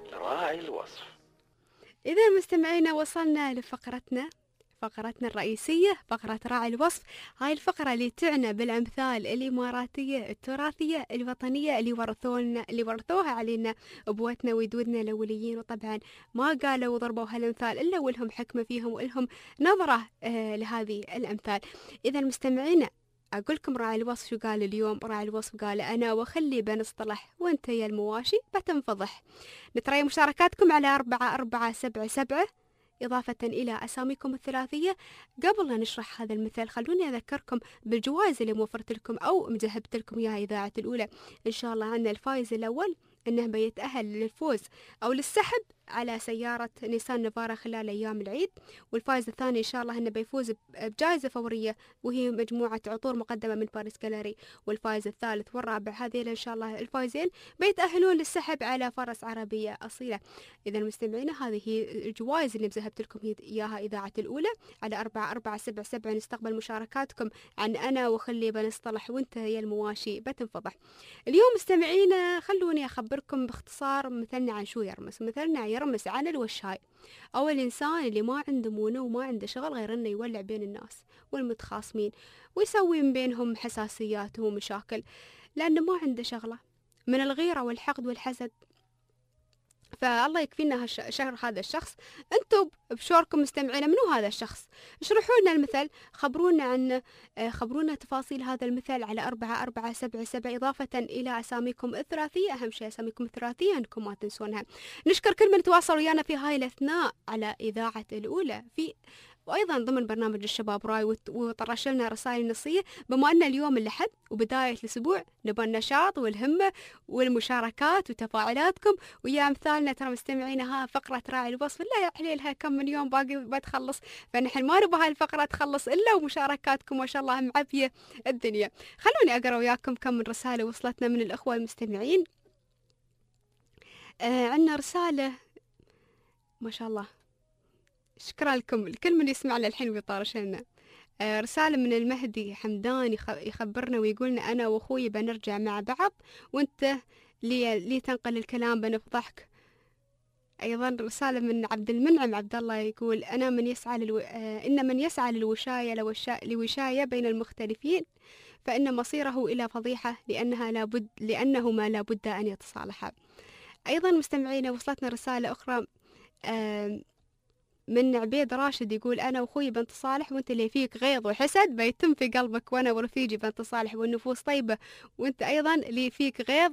إذا مستمعينا وصلنا لفقرتنا الرئيسية، فقرة راعي الوصف. هاي الفقرة اللي تعنى بالأمثال الإماراتية التراثية الوطنية اللي ورثوها علينا أبوتنا وجدودنا الأوليين، وطبعا ما قالوا وضربوا هالأمثال إلا ولهم حكمة فيهم ولهم نظرة لهذه الأمثال. إذا مستمعينا أقول لكم راعي الوصف شو قال اليوم. راعي الوصف قال أنا وخلي بنصطلح وانت يا المواشي بتنفضح. نترى مشاركاتكم على 4477 إضافة إلى أساميكم الثلاثية. قبل لا نشرح هذا المثل خلوني أذكركم بالجوائز اللي موفرت لكم أو مجهبت لكم إياها إذاعة الأولى. إن شاء الله عندنا الفائز الأول أنه بيتأهل للفوز أو للسحب على سيارة نيسان نافارا خلال أيام العيد، والفائز الثاني إن شاء الله أنه بيفوز بجائزة فورية وهي مجموعة عطور مقدمة من باريس جاليري، والفائز الثالث والرابع هذين إن شاء الله الفائزين بيتأهلون للسحب على فرس عربية أصيلة. إذا مستمعينا هذه هي الجوائز اللي مزهبت لكم إياها إذاعة الأولى. على 4477 نستقبل مشاركاتكم عن أنا وخلي بنصطلح وانت يا المواشي بتنفضح. اليوم مستمعينا خلوني أخبركم باختصار مثلنا عن شو يرمس. مثلنا يرمس عن الوشاي أو الإنسان اللي ما عنده مونة وما عنده شغل غير إنه يولع بين الناس والمتخاصمين ويسوي من بينهم حساسيات ومشاكل لأنه ما عنده شغلة من الغيرة والحقد والحسد. فالله يكفينا شر هذا الشخص. انتم بشوركم مستمعين منو هذا الشخص؟ اشرحوا لنا المثل، خبرونا تفاصيل هذا المثل على 4477 إضافة إلى أساميكم الثلاثية. أهم شيء أساميكم الثلاثية أنكم ما تنسونها. نشكر كل من تواصل ويانا في هاي الأثناء على إذاعة الأولى وأيضا ضمن برنامج الشباب راي، وطرش لنا رسائل نصية. بما أن اليوم الأحد وبداية الأسبوع نبغى النشاط والهمة والمشاركات وتفاعلاتكم ويا أمثالنا. ترى مستمعينا فقرة راعي الوصف لا يحلي لها كم من يوم باقي بتخلص، فنحن ما نبغى هاي الفقرة تخلص إلا ومشاركاتكم ما شاء الله معبية الدنيا. خلوني أقرأ وياكم كم من رسالة وصلتنا من الأخوة المستمعين. عندنا رسالة ما شاء الله، شكرا لكم الكل من يسمعنا الحين بيطارش لنا. رسالة من المهدي حمدان يخبرنا ويقولنا أنا وأخوي بنرجع مع بعض، وأنت لي تنقل الكلام بنفضحك. أيضا رسالة من عبد المنعم عبد الله يقول أنا من يسعى إن من يسعى للوشاية لوشاية بين المختلفين فإن مصيره إلى فضيحة لأنهما لا بد أن يتصالحا. أيضا مستمعينا وصلتنا رسالة أخرى من عبيد راشد يقول أنا وأخوي بنت صالح، وأنت اللي فيك غيظ وحسد بيتم في قلبك، وأنا ورفيجي بنت صالح والنفوس طيبة، وأنت أيضا اللي فيك غيظ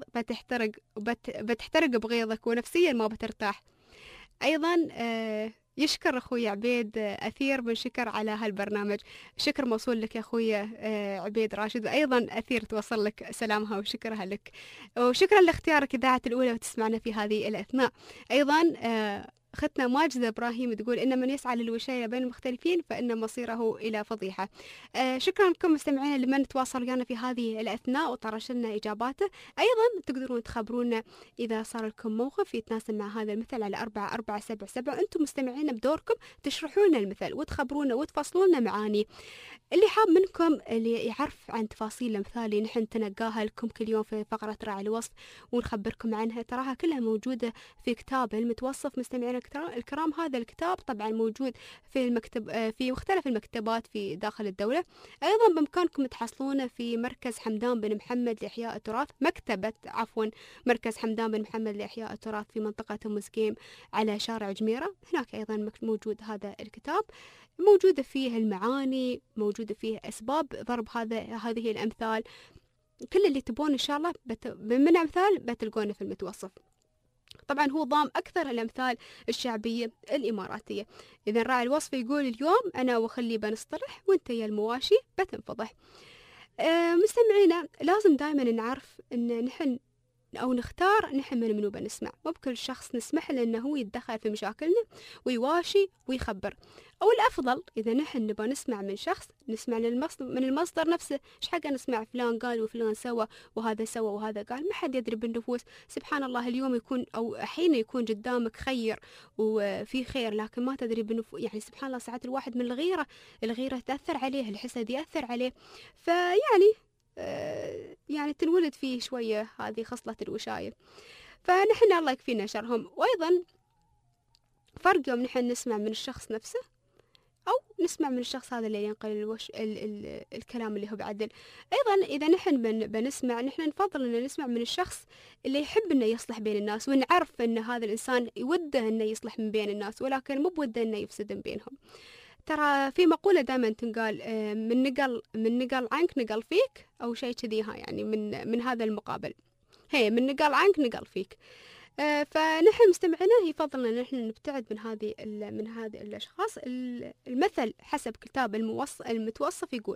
بتحترق بغيظك ونفسيا ما بترتاح. أيضا يشكر أخوي عبيد أثير من شكر على هالبرنامج، شكر موصول لك يا أخوي عبيد راشد، وأيضا أثير توصل لك سلامها وشكرها لك، وشكرا لاختيارك إذاعة الأولى وتسمعنا في هذه الأثناء. أيضا أختنا ماجدة إبراهيم تقول إن من يسعى للوشاية بين المختلفين فإن مصيره إلى فضيحة. شكرا لكم مستمعينا لمن تواصل ويانا في هذه الأثناء وطرش لنا إجاباته. أيضا تقدرون تخبرونا إذا صار لكم موقف يتناسب مع هذا المثل على 4477. أنتم مستمعين بدوركم تشرحوا لنا المثل وتخبرونا وتفصلونا معاني. اللي حاب منكم اللي يعرف عن تفاصيل الأمثال اللي نحن تنقاها لكم كل يوم في فقرة راعي الوصف ونخبركم عنها، تراها كلها موجودة في كتاب المتوصف مستمعينا الكرام. هذا الكتاب طبعا موجود في المكتب في مختلف المكتبات في داخل الدولة. أيضا بإمكانكم تحصلونه في مركز حمدان بن محمد لإحياء التراث، مركز حمدان بن محمد لإحياء التراث في منطقة مسقيم على شارع جميرة. هناك أيضا موجود هذا الكتاب، موجودة فيه المعاني، موجودة فيه أسباب ضرب هذه الأمثال، كل اللي تبون إن شاء الله من أمثال بتلقونه في المتوصف. طبعا هو ضام أكثر الأمثال الشعبية الإماراتية. إذا راعي الوصف يقول اليوم أنا وخلي بنصطلح وانت يا المواشي بتنفضح. مستمعينا لازم دائما نعرف أن نحن أو نختار نحن من منو بنسمع، مو بكل شخص نسمح له أنه هو يتدخل في مشاكلنا ويواشي ويخبر. أو الأفضل إذا نحن نبغى نسمع من شخص نسمع من المصدر نفسه. إيش حقا نسمع فلان قال وفلان سوى وهذا سوى وهذا قال؟ ما حد يدري بالنفوس. سبحان الله اليوم يكون أو حين يكون قدامك خير وفي خير لكن ما تدري بالنفوس. يعني سبحان الله ساعات الواحد من الغيرة تأثر عليه، الحسد يأثر عليه، فيعني يعني تنولد فيه شوية هذه خصلة الوشاية. فنحن الله يكفينا شرهم. وأيضا فرق يوم نحن نسمع من الشخص نفسه أو نسمع من الشخص هذا اللي ينقل الكلام اللي هو بعدل. أيضا إذا نحن بنسمع نحن نفضل أن نسمع من الشخص اللي يحب أنه يصلح بين الناس، ونعرف أن هذا الإنسان يوده أنه يصلح من بين الناس ولكن مو بوده أنه يفسد من بينهم. ترى في مقولة دائما تنقال من نقل عنك نقل فيك أو شيء كذيها، يعني من هذا المقابل، هي من نقل عنك نقل فيك. فنحن مستمعينا يفضل أن نحن نبتعد من هذه الأشخاص. المثل حسب كتاب المتوصف يقول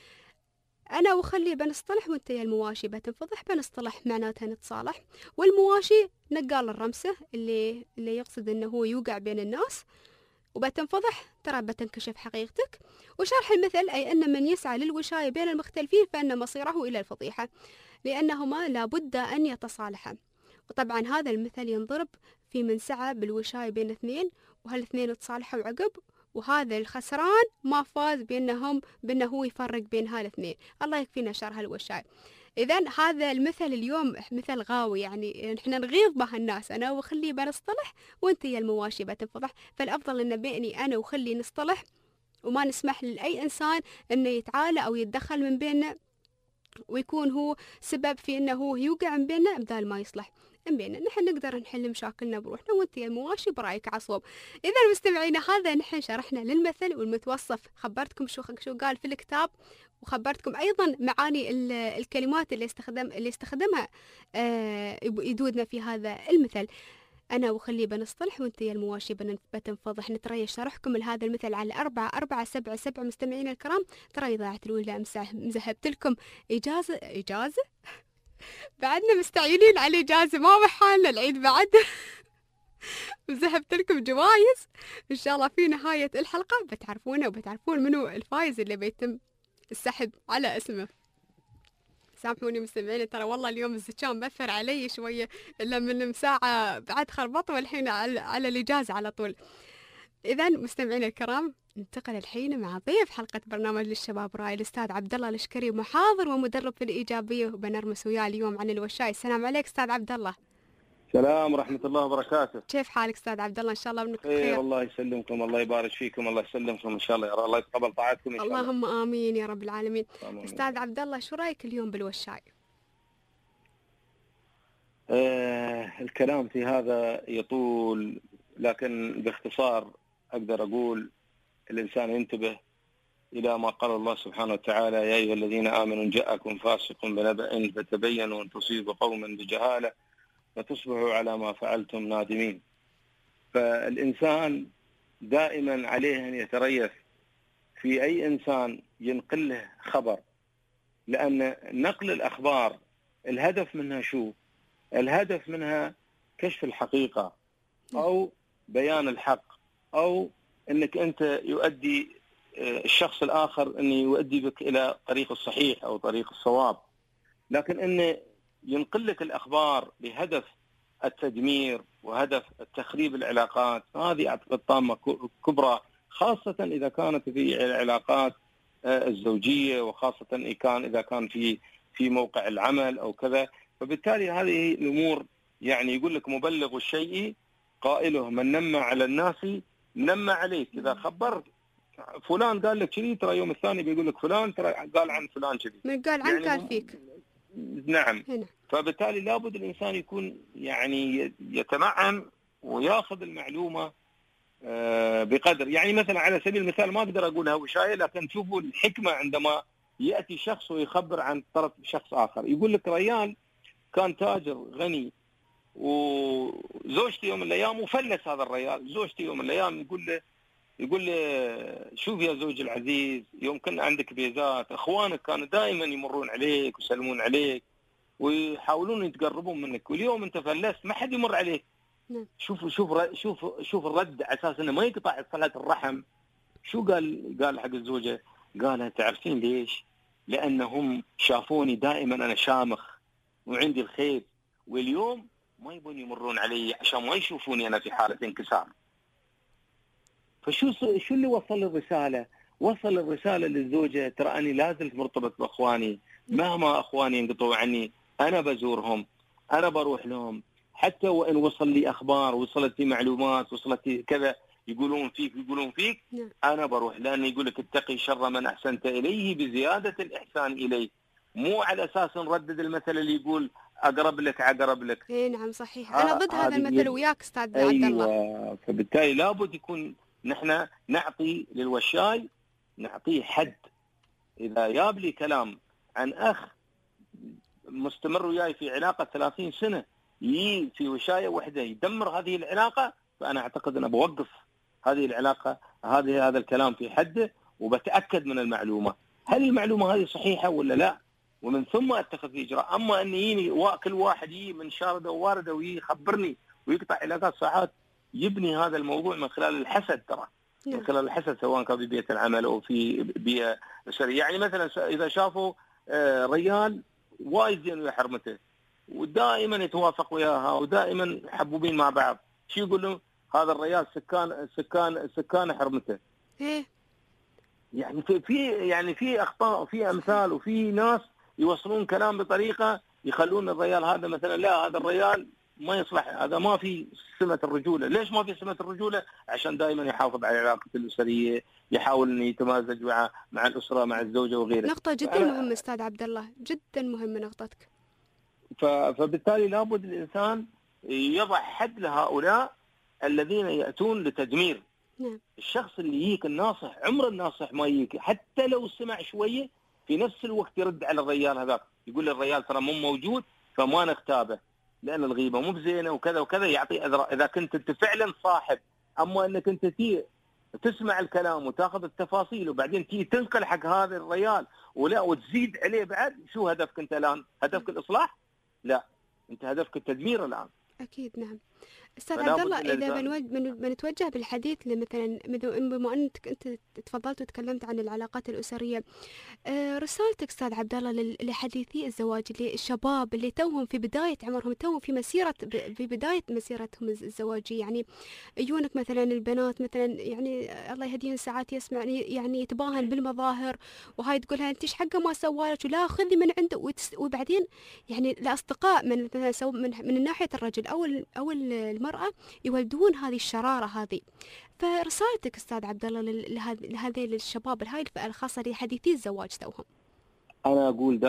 أنا وخلي بنصطلح وانت يا المواشي بتنفضح. بنصطلح معناتها نتصالح، والمواشي نقال الرمسة اللي يقصد أنه هو يوقع بين الناس، وبتنفضح ترى بتنكشف حقيقتك. وشرح المثل أي أن من يسعى للوشاية بين المختلفين فإن مصيره إلى الفضيحة لأنهما لابد أن يتصالحا. وطبعا هذا المثل ينضرب في من سعى بالوشاية بين اثنين وهالاثنين تصالحوا عقب، وهذا الخسران ما فاز بأنه هو يفرق بين هالاثنين. الله يكفينا شر هالوشاية. إذن هذا المثل اليوم مثل غاوي، يعني نحن نغيظ به الناس، أنا وخلي بنصطلح وانت يا المواشي بتنفضح. فالأفضل أن بيني أنا وخلي نصطلح وما نسمح لأي إنسان أنه يتعالى أو يتدخل من بيننا ويكون هو سبب في أنه هو يوقع من بيننا بدال ما يصلح من بيننا. نحن نقدر نحل مشاكلنا بروحنا وانت يا المواشي برأيك عصوب. إذا مستمعينا هذا نحن شرحنا للمثل والمتوصف، خبرتكم شو قال في الكتاب، وخبرتكم أيضا معاني الكلمات اللي استخدمها يدودنا في هذا المثل. أنا وخلي بنصطلح وانت يا المواشي بتنفضح. نتريش شرحكم لهذا المثل على 4477 مستمعين الكرام. ترى إذاعة الأولى مزهبت لكم إجازة بعدنا مستعجلين على إجازة، ما بحالنا العيد بعد مزهبت لكم جوائز إن شاء الله في نهاية الحلقة بتعرفونه وبتعرفون منو الفايز اللي بيتم السحب على اسمه. سامحوني مستمعين، ترى والله اليوم الزكام بثر علي شوية، إلا من ساعة بعد خربط والحين على الإجازة على طول. إذا مستمعين الكرام، ننتقل الحين مع ضيف حلقة برنامج للشباب راي، الأستاذ عبد الله الاشكري، محاضر ومدرب في الإيجابية، وبنرمس وياه اليوم عن الوشاي. السلام عليك أستاذ عبد الله. السلام ورحمة الله وبركاته. كيف حالك أستاذ عبد الله؟ إن شاء الله بنك بخير. الله يسلمكم، الله يبارك فيكم، الله يسلمكم إن شاء الله، يا الله يتقبل طاعتكم إن شاء الله. اللهم آمين يا رب العالمين. أستاذ عبد الله، شو رأيك اليوم بالوشاي؟ الكلام في هذا يطول، لكن باختصار أقدر أقول الإنسان ينتبه إلى ما قال الله سبحانه وتعالى: يا أيها الذين آمنوا إن جاءكم فاسق بنبأ فتبينوا أن تصيبوا قوما بجهالة فتصبحوا على ما فعلتم نادمين. فالإنسان دائما عليه أن يتريث في أي إنسان ينقل له خبر، لأن نقل الأخبار الهدف منها شو؟ الهدف منها كشف الحقيقة أو بيان الحق، أو أنك أنت يؤدي الشخص الآخر أن يؤدي بك إلى طريق الصحيح أو طريق الصواب. لكن أنه ينقل لك الأخبار بهدف التدمير وهدف التخريب العلاقات، هذه أعتقد طامة كبرى، خاصة إذا كانت في العلاقات الزوجية، وخاصة إذا كان في موقع العمل أو كذا. فبالتالي هذه الأمور يعني يقول لك مبلغ الشيء قائله، من نمى على الناس نمى عليك. إذا خبرت فلان قال لك كذي، ترى يوم الثاني بيقول لك فلان ترى قال عن فلان كذي، من قال عن قال فيك. نعم هنا. فبالتالي لابد الإنسان يكون يعني يتمعن وياخذ المعلومة بقدر. يعني مثلا على سبيل المثال ما أقدر أقولها وشاية، لكن شوفوا الحكمة عندما يأتي شخص ويخبر عن طرف شخص آخر. يقول لك ريال كان تاجر غني، وزوجتي يوم من الأيام وفلس هذا الريال. زوجتي يوم من الأيام يقول له شوف يا زوج العزيز، يوم كان عندك بيزات أخوانك كانوا دائما يمرون عليك ويسلمون عليك ويحاولون يتقربون منك، واليوم أنت فلست ما حد يمر عليك. شوف الرد على أساس إنه ما يقطع صلة الرحم. شو قال حق الزوجة؟ قالها تعرفين ليش؟ لأنهم شافوني دائما أنا شامخ وعندي الخير، واليوم ما يبون يمرون علي عشان ما يشوفوني أنا في حالة انكسار. فشو اللي وصل الرسالة؟ وصل الرسالة للزوجة: ترى أني لازلت مرتبط بأخواني، مهما أخواني ينقطعوا عني أنا بزورهم، أنا بروح لهم، حتى وإن وصل لي أخبار، وصلت لي معلومات، وصلت لي كذا يقولون فيك أنا بروح. لأن يقول لك اتقي شر من أحسنت إليه بزيادة الإحسان إليه، مو على أساس نردد المثل اللي يقول أقرب لك عقرب لك. نعم صحيح، أنا ضد هذا المثل وياك أستاذ عبد الله. فبالتالي لابد يكون نحن نعطي للوشاي نعطيه حد. إذا جاب لي كلام عن أخ مستمر وياي في علاقة 30 سنة يجي في وشاية واحدة يدمر هذه العلاقة، فأنا أعتقد أنا بوقف هذه العلاقة، هذا الكلام في حده، وبتأكد من المعلومة هل المعلومة هذه صحيحة ولا لا، ومن ثم أتخذ في إجراء. أما أن يجيني كل واحد يجي من شاردة وواردة ويخبرني ويقطع علاقات ساعات، يبني هذا الموضوع من خلال الحسد. ترى من خلال الحسد، سواء كان في بيئة العمل أو في بيئة أسرية. يعني مثلا إذا شافوا ريال وايد زين ويا حرمته ودائما يتوافق وياها ودائما حبوبين مع بعض، شو يقول له؟ هذا الريال سكان حرمته. يعني في أخطاء وفي أمثال، وفي ناس يوصلون كلام بطريقة يخلون الريال هذا مثلا، لا هذا الريال ما يصلح، هذا ما في سمة الرجولة. ليش ما في سمة الرجولة؟ عشان دائما يحافظ على علاقته الأسرية، يحاول أن يتمازج مع الأسرة، مع الزوجة وغيره. نقطة جدا مهمة أستاذ عبد الله، جدا مهمة نقطتك. فبالتالي لابد الإنسان يضع حد لهؤلاء الذين يأتون لتدمير. نعم. الشخص اللي يجيك الناصح، عمر الناصح ما يجيك حتى لو سمع شوية، في نفس الوقت يرد على الرجال هذاك، يقول للرجال ترى مو موجود فما نغتابه لأن الغيبة مو بزينة وكذا وكذا، يعطي أذرع إذا كنت أنت فعلا صاحب. أما أنك أنت تسمع الكلام وتاخذ التفاصيل وبعدين تيجي تنقل حق هذا الرجال وتزيد عليه بعد، شو هدفك أنت الآن؟ هدفك الإصلاح؟ لا، أنت هدفك التدمير الآن. أكيد. نعم. أستاذ عبد الله، إذا بنتوجه بالحديث مثلا بما أنك أنت تفضلت وتكلمت عن العلاقات الأسرية، رسالتك أستاذ عبد الله لحديثي الزواج، للشباب اللي توهم في بداية عمرهم، توهم في بداية مسيرتهم الزواجية، يعني يجونك مثلا البنات مثلا، يعني الله يهديهن ساعات يسمع يعني يتباهن بالمظاهر، وهاي تقولها أنتش حقه ما سوالك ولا خذي من عنده، وبعدين يعني الأصدقاء من ناحية الرجل أو المرأة يولدون هذه الشرارة هذه. فرسالتك أستاذ عبد الله لهذه الشباب، لهذه الفئة الخاصة لحديثي الزواج توهم. أنا أقول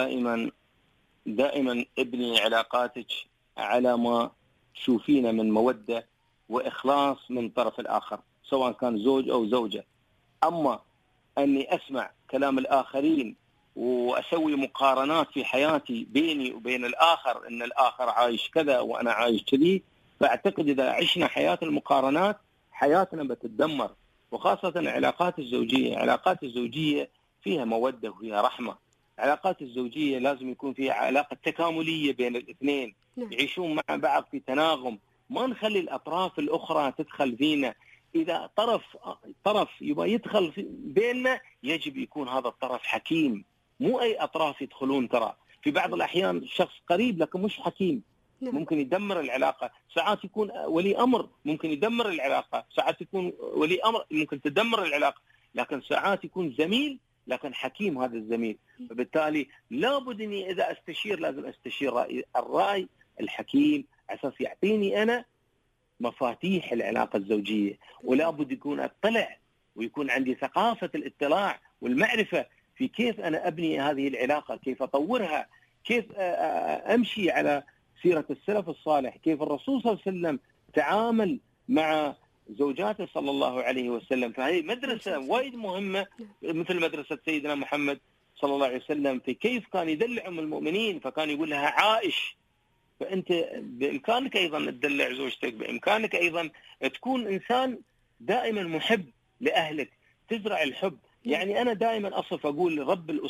دائما ابني علاقاتك على ما تشوفينه من مودة وإخلاص من الطرف الآخر، سواء كان زوج أو زوجة. أما أني أسمع كلام الآخرين وأسوي مقارنات في حياتي بيني وبين الآخر، إن الآخر عايش كذا وأنا عايش كذي، فأعتقد إذا عشنا حياة المقارنات حياتنا بتتدمر. وخاصة العلاقات الزوجية فيها مودة وفيها رحمة. العلاقات الزوجية لازم يكون فيها علاقة تكاملية بين الاثنين، يعيشون مع بعض في تناغم، ما نخلي الأطراف الأخرى تدخل فينا. إذا طرف يبغى يدخل بيننا يجب يكون هذا الطرف حكيم، مو أي أطراف يدخلون. ترى في بعض الأحيان شخص قريب لكن مش حكيم ممكن يدمر العلاقة. ساعات يكون ولي أمر ممكن يدمر العلاقة، ساعات يكون ولي أمر ممكن تدمر العلاقة، لكن ساعات يكون زميل لكن حكيم هذا الزميل. فبالتالي لابد أني إذا أستشير لازم أستشير الرأي الحكيم أساس يعطيني أنا مفاتيح العلاقة الزوجية. ولابد يكون أطلع ويكون عندي ثقافة الاطلاع والمعرفة في كيف أنا أبني هذه العلاقة، كيف أطورها، كيف أمشي على سيرة السلف الصالح، كيف الرسول صلى الله عليه وسلم تعامل مع زوجاته صلى الله عليه وسلم. فهذه مدرسة وايد مهمة، مثل مدرسة سيدنا محمد صلى الله عليه وسلم في كيف كان يدلع أم المؤمنين، فكان يقول لها عائش. فأنت بإمكانك أيضا تدلع زوجتك، بإمكانك أيضا تكون إنسان دائما محب لأهلك، تزرع الحب. يعني أنا دائما أصف أقول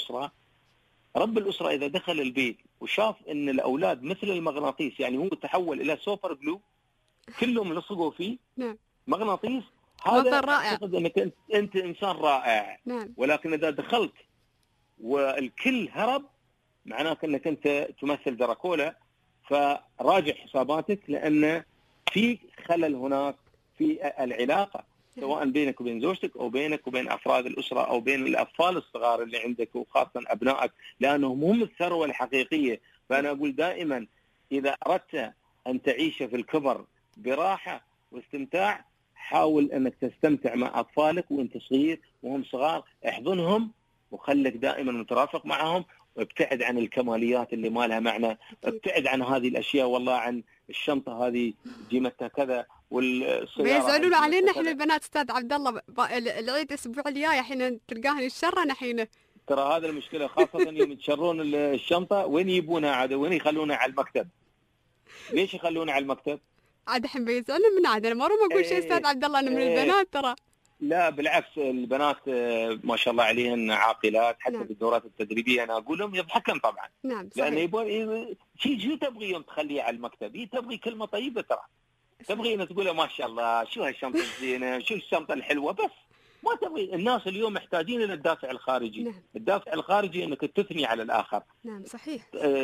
رب الأسرة إذا دخل البيت وشاف أن الأولاد مثل المغناطيس، يعني هو تحول إلى سوبر جلو كلهم لصقوا فيه مغناطيس، هذا أعتقد أنك أنت إنسان رائع. ولكن إذا دخلت والكل هرب معناته أنك أنت تمثل دراكولا. فراجع حساباتك، لأن في خلل هناك في العلاقة، سواء بينك وبين زوجتك أو بينك وبين أفراد الأسرة أو بين الأطفال الصغار اللي عندك، وخاصة أبنائك، لأنهم هم الثروة الحقيقية. فأنا أقول دائما إذا أردت أن تعيش في الكبر براحة واستمتاع، حاول أنك تستمتع مع أطفالك وأنت صغير وهم صغار، احضنهم وخلك دائما مترافق معهم، وابتعد عن الكماليات اللي ما لها معنى، ابتعد عن هذه الأشياء، والله عن الشنطة هذه قيمتها كذا والسيارة بيزعلون علينا احنا البنات استاذ عبد الله. العيد الاسبوع الجاي الحين تلقاهن الشرن الحين. ترى هذا المشكلة، خاصة يوم يتشرون الشنطة وين يجيبونها عاد؟ وين يخلونها على المكتب؟ ليش يخلونها على المكتب؟ عاد الحين بيزعلون من عاد. انا ما اقول شيء استاذ عبد الله، انا من البنات ترى. لا بالعكس، البنات ما شاء الله عليهن عاقلات، حتى بالدورات التدريبيه انا اقول لهم يضحكن طبعا. نعم لان يبغى شو تبغي يوم تخليه على المكتب؟ هي تبغي كلمه طيبه، ترى تبغي انها تقول ما شاء الله شو هالشنطه الزينه، شو الشنطه الحلوه، بس ما تبغي. الناس اليوم محتاجين الى الدافع الخارجي. نعم. الدافع الخارجي انك تثني على الاخر. نعم صحيح.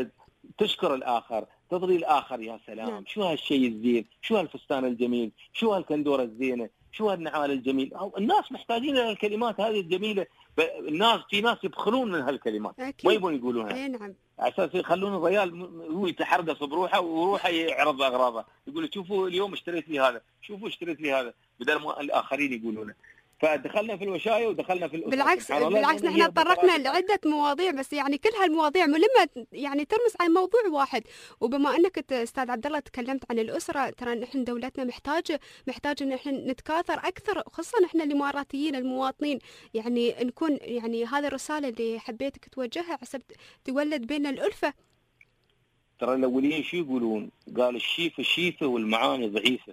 تشكر الاخر، تضري الاخر يا سلام. نعم. شو هالشيء الزين، شو هالفستان الجميل، شو هالكندوره الزينه، شو هالنعال الجميل. الناس محتاجين الى الكلمات هذه الجميله. الناس في ناس يبخلون من هالكلمات، ما يبون يقولونها. نعم. اساس يخلون الرجال هو يتحرقص بروحه وروحه يعرض اغراضه، يقول شوفوا اليوم اشتريت لي هذا، شوفوا اشتريت لي هذا، بدل ما الاخرين يقولونه. فدخلنا في الوشايه ودخلنا في الأسرة. بالعكس نحن تطرقنا لعده مواضيع، بس يعني كل هالمواضيع ملمه يعني ترمز على موضوع واحد. وبما انك استاذ عبد الله تكلمت عن الاسره، ترى نحن دولتنا محتاج ان احنا نتكاثر اكثر، خصوصا نحن الاماراتيين المواطنين، يعني نكون يعني هذه الرساله اللي حبيتك توجهها حسب تولد بيننا الالفه. ترى الاولين شو يقولون؟ قال الشيفه شيفه والمعاني ضعيفه.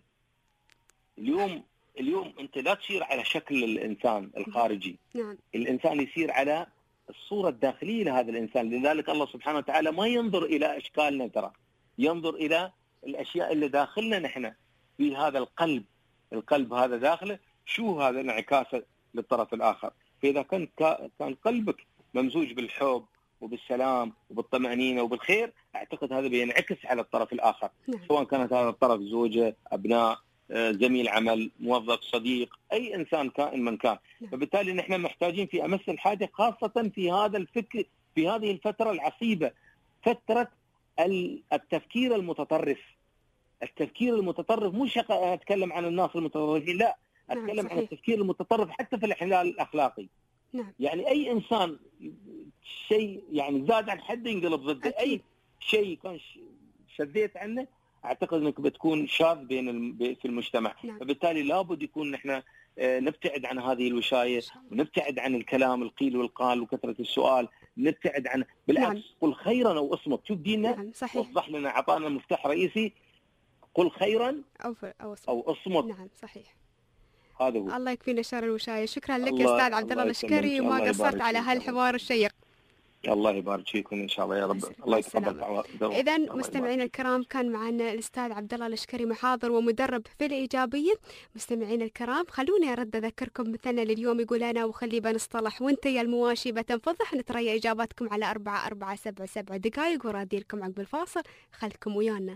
اليوم انت لا تسير على شكل الانسان الخارجي. نعم. الانسان يسير على الصوره الداخليه لهذا الانسان. لذلك الله سبحانه وتعالى ما ينظر الى اشكالنا، ترى ينظر الى الاشياء اللي داخلنا نحن. في هذا القلب هذا داخله، شو هذا انعكاسه للطرف الآخر. فإذا كان قلبك ممزوج بالحب وبالسلام وبالطمأنينة وبالخير، أعتقد هذا بينعكس على الطرف الآخر، سواء كانت هذا الطرف زوجة، أبناء، زميل عمل، موظف، صديق، أي إنسان كائن من كان. فبالتالي نحن محتاجين في أمس الحاجة، خاصة في هذا الفكر، في هذه الفترة العصيبة، فترة التفكير المتطرف. التفكير المتطرف مش أتكلم عن الناس المتطرفين، لا، أتكلم عن التفكير المتطرف حتى في الانحلال الأخلاقي. يعني أي إنسان شيء يعني زاد عن حد ينقلب ضده، أي شيء كان شديت عنه أعتقد أنك بتكون شاذ في المجتمع. فبالتالي لابد يكون نحن نبتعد عن هذه الوشاية، ونبتعد عن الكلام القيل والقال وكثرة السؤال، نبتعد عن بالعكس قل خيرا أو اصمت. شوف ديننا وضح لنا، أعطانا مفتاح رئيسي، قل خيرا أو اصمت. نعم صحيح. هذا هو. الله يكفينا شر الوشاية. شكرا لك يا أستاذ عبد الله العشكري، وما قصرت على هالحوار الشيق. الله يبارك فيكم ان شاء الله يا رب. الله يتقبل. اذا مستمعينا الكرام، كان معنا الاستاذ عبد الله العشكري، محاضر ومدرب في الايجابيه. مستمعينا الكرام، خلوني ارد اذكركم مثلنا لليوم يقول انا وخلي بنصطلح وانت يا المواشي بتنفضح. نتريا اجاباتكم على 4477 دقائق وراديلكم عقب الفاصل. خلكم ويانا.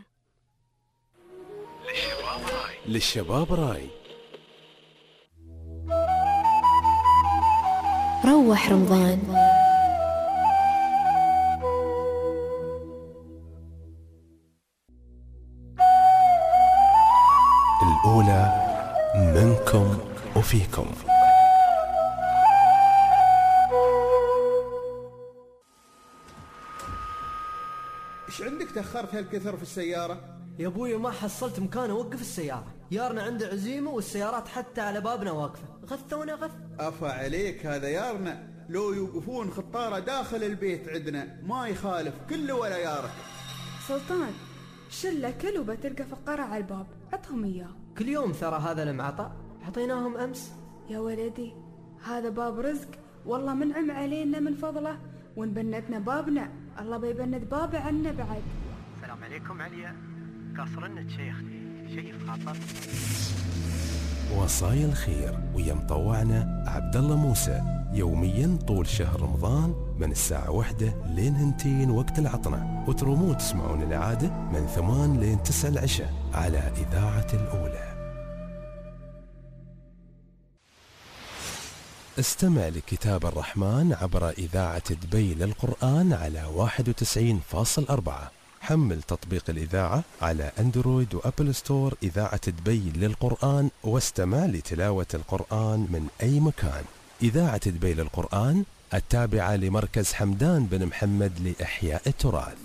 للشباب راي. روح رمضان. الأولى منكم وفيكم. إيش عندك تأخرت هالكثر في السيارة؟ يا أبوي ما حصلت مكان أوقف السيارة، يارنا عنده عزيمة والسيارات حتى على بابنا واقفة، غثونا غث. أفا عليك هذا يارنا، لو يوقفون خطارة داخل البيت عندنا ما يخالف كله ولا يارك. سلطان، شلة كلبة تلقى فقرة على الباب، عطهم إياه. كل يوم ترى هذا المعطى، عطيناهم أمس. يا ولدي هذا باب رزق، والله منعم علينا من فضله، وإن بنتنا بابنا الله بيبند بابه عنا بعد. السلام عليكم عليا، قاصرنك شيء خاطر. وصايا الخير ويا مطوعنا عبد الله موسى، يوميا طول شهر رمضان من الساعة 1 لين 2 وقت العطنة، وترومون تسمعون الإعادة من 8 لين 9 العشاء على إذاعة الأولى. استمع لكتاب الرحمن عبر إذاعة دبي للقرآن على 91.4. حمل تطبيق الإذاعة على أندرويد وأبل ستور إذاعة دبي للقرآن، واستمع لتلاوة القرآن من أي مكان. إذاعة دبي للقرآن التابعة لمركز حمدان بن محمد لإحياء التراث.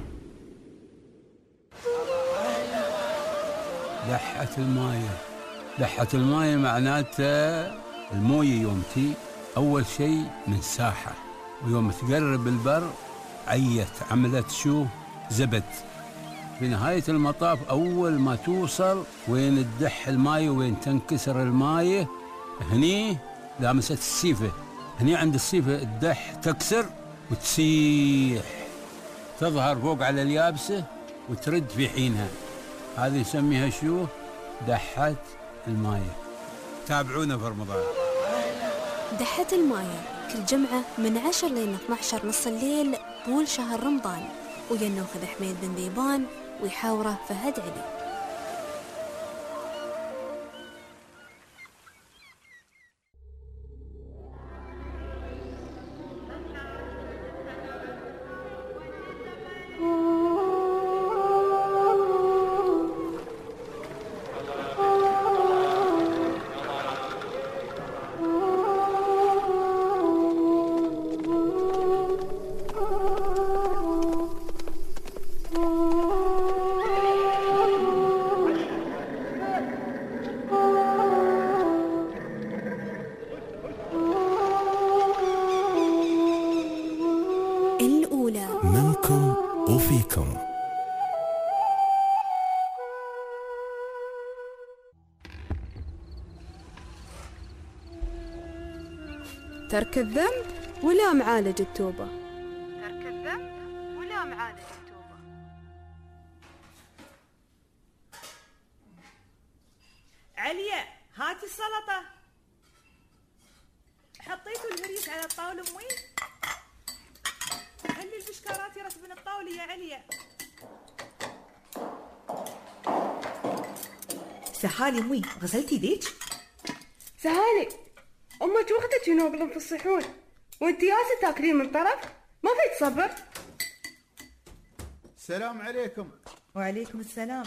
لحة المايه. لحة المايه معناته المويه يوم تي أول شيء من ساحة، ويوم تقرب البر عملت شو؟ زبد. في نهاية المطاف أول ما توصل وين تدح المايه وين تنكسر المايه، هني لامست السيفة، هني عند السيفة الدح تكسر وتسيح، تظهر فوق على اليابسة وترد في حينها. هذه يسميها شو؟ دحة المايه. تابعونا في رمضان. دحة المايه كل جمعة من 10 لين 12 نص الليل طول شهر رمضان، ويا ناخذ حميد بن ذيبان ويحاوره فهد علي. منكم وفيكم. ترك الذنب ولا معالج التوبة. ترك الذنب ولا معالج التوبة. عليا هاتي السلطة. حطيتوا الهريس على الطاولة أمي؟ خلي البشكارات يرتبن الطاولة يا عليا. سهالي أمي، غسلتي يديك؟ سهالي أمك وقتك ينوقلن في الصحون وانت ياسة تاكلين من طرف، ما في تصبر. السلام عليكم. وعليكم السلام.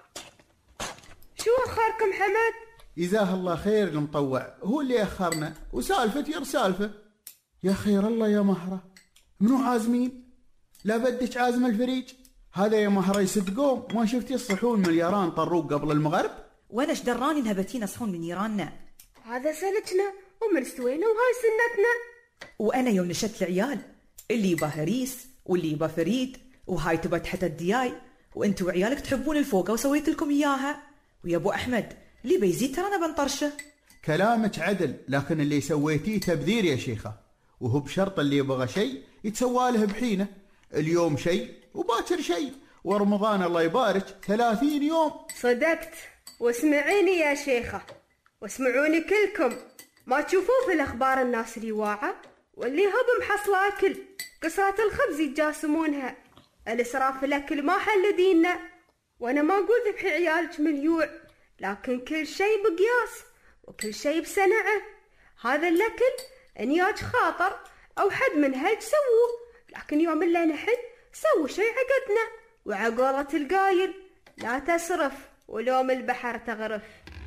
شو أخركم حمد؟ جزاه الله خير المطوع، هو اللي أخرنا وسالفة ير سالفة. يا خير الله يا مهرة، منو عازمين؟ لا بدك عازم الفريج؟ هذا يا مهرة يصدقون ما شفتي الصحون ملياران طروق قبل المغرب؟ وانا ايش دراني انها بتينا صحون من يراننا؟ هذا سلكنا ومن استوينا وهاي سنتنا. وانا يوم نشت العيال اللي يبا هريس واللي يبا فريد وهاي تبى تحت الدياي، وانتوا وعيالك تحبون الفوقه وسويت لكم اياها. ويا ابو احمد اللي بيزيد ترى انا بنطرشه. كلامك عدل، لكن اللي سويتيه تبذير يا شيخة، وهو بشرط اللي يبغى شيء يتسوى له بحينه. اليوم شيء وباكر شيء، ورمضان الله يبارك 30 يوم. صدقت. واسمعيني يا شيخة واسمعوني كلكم، ما تشوفوا في الأخبار الناس اللي واعة واللي هب محصلة أكل، قصرات الخبز يتجاسمونها، الإسراف في الأكل ما حل ديننا. وأنا ما أقول ذبحي عيالك من الجوع، لكن كل شيء بقياس وكل شيء بسنعه. هذا الأكل انياج خاطر أو حد منهج سووه، لكن يوم اللي نحن سووا شيء عقدنا. وعقولة القايل لا تسرف ولوم البحر تغرف.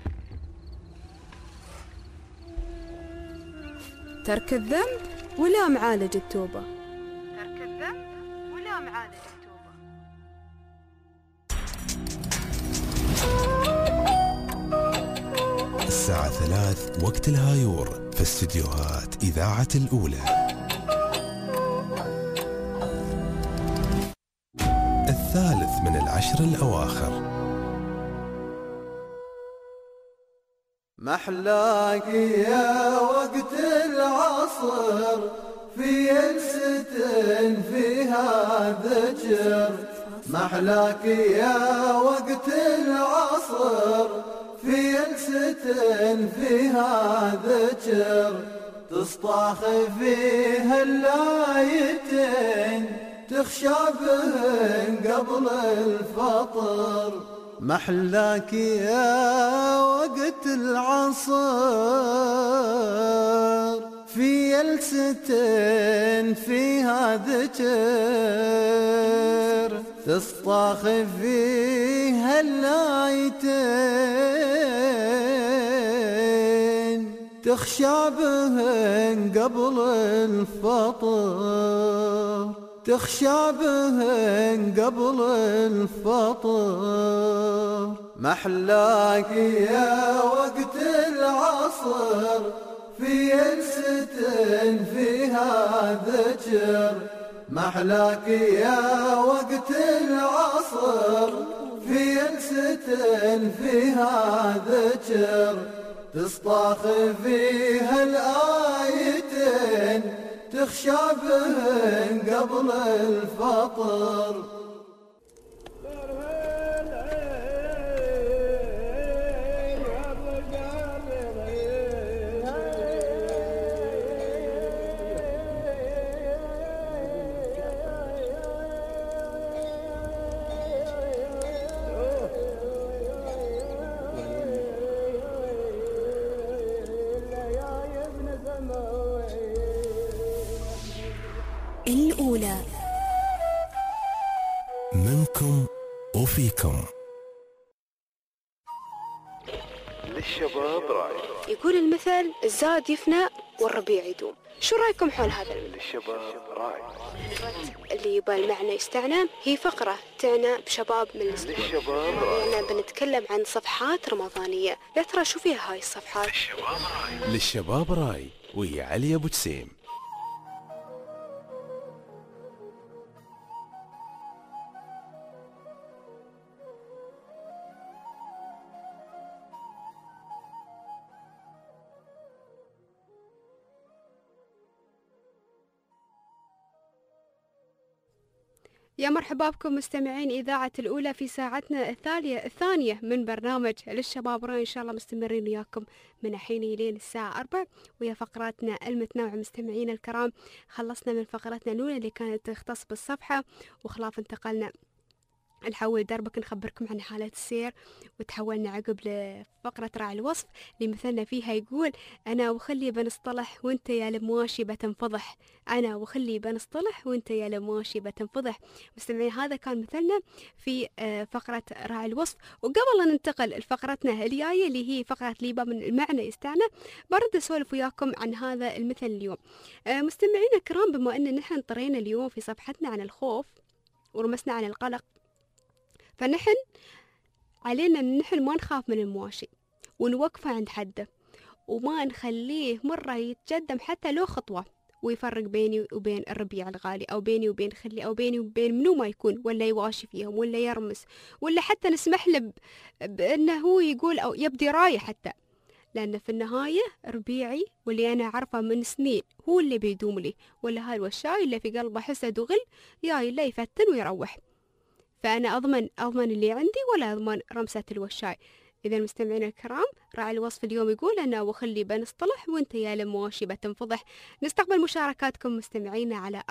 ترك الذنب ولا معالج التوبة. ترك الذنب ولا معالج التوبة. الساعة 3 وقت الهايور في استديوهات إذاعة الأولى. الثالث من العشر الأواخر. محلاك يا وقت العصر في جلسة فيها ذكر. محلاك يا وقت العصر في جلسة فيها ذكر. تصطاخ فيها اللايتين تخشى بهن قبل الفطر. محلاك يا وقت العصر في جلسة فيها ذكر. تصطاخ فيها اللايتين تخشى بهن قبل الفطر. تخشى بهن قبل الفطر. محلاك يا وقت العصر في جلسة فيها ذكر. محلاك يا وقت العصر في جلسة فيها ذكر. تصطاخ فيها الآيتين تخشى بهن قبل الفطر. الأولى منكم وفيكم. للشباب راي. يقول المثل الزاد يفنى والربيع يدوم. شو رايكم حول هذا المثل؟ للشباب راي. اللي يبى المعنى يستعنى هي فقرة تعنى بشباب من الأسبوع. للشباب راي. أنا بنتكلم عن صفحات رمضانية. يا ترى شو فيها هاي الصفحات؟ للشباب راي ويا علي أبو جسيم. يا مرحبا بكم مستمعين إذاعة الأولى في ساعتنا الثانية من برنامج للشباب راي. إن شاء الله مستمرين وياكم من الحين لين الساعة 4 ويا فقراتنا المتنوعة. مستمعين الكرام، خلصنا من فقرتنا الأولى اللي كانت تختص بالصفحة، وخلاف انتقلنا نحول دربك نخبركم عن حالة السير، وتحولنا عقب لفقرة راعي الوصف اللي مثلنا فيها يقول أنا وخلي بنصطلح وانت يا المواشي بتنفضح، أنا وخلي بنصطلح وانت يا المواشي بتنفضح. مستمعين هذا كان مثلنا في فقرة راعي الوصف. وقبل أن ننتقل لفقرتنا الجاية اللي هي فقرة ليبا من المعنى يستعنى، برد أسولف وياكم عن هذا المثل اليوم. مستمعين الكرام، بما أن نحن انطرينا اليوم في صفحتنا عن الخوف ورمسنا عن القلق، فنحن علينا ان نحن ما نخاف من المواشي ونوقفه عند حده، وما نخليه مرة يتقدم حتى لو خطوة ويفرق بيني وبين الربيع الغالي، أو بيني وبين خلي، أو بيني وبين منو ما يكون، ولا يواشي فيهم، ولا يرمس، ولا حتى نسمح له بأنه هو يقول أو يبدي راية حتى، لأن في النهاية ربيعي واللي أنا عارفه من سنين هو اللي بيدوم لي، ولا هاي الوشاي اللي في قلبه حسد وغل جاي اللي يفتن ويروح. فأنا أضمن اللي عندي ولا أضمن رمسة الوشاي. إذا مستمعين الكرام، راعي الوصف اليوم يقول أنا وخلي بنصطلح وانت يا المواشي بتنفضح. نستقبل مشاركاتكم مستمعينا على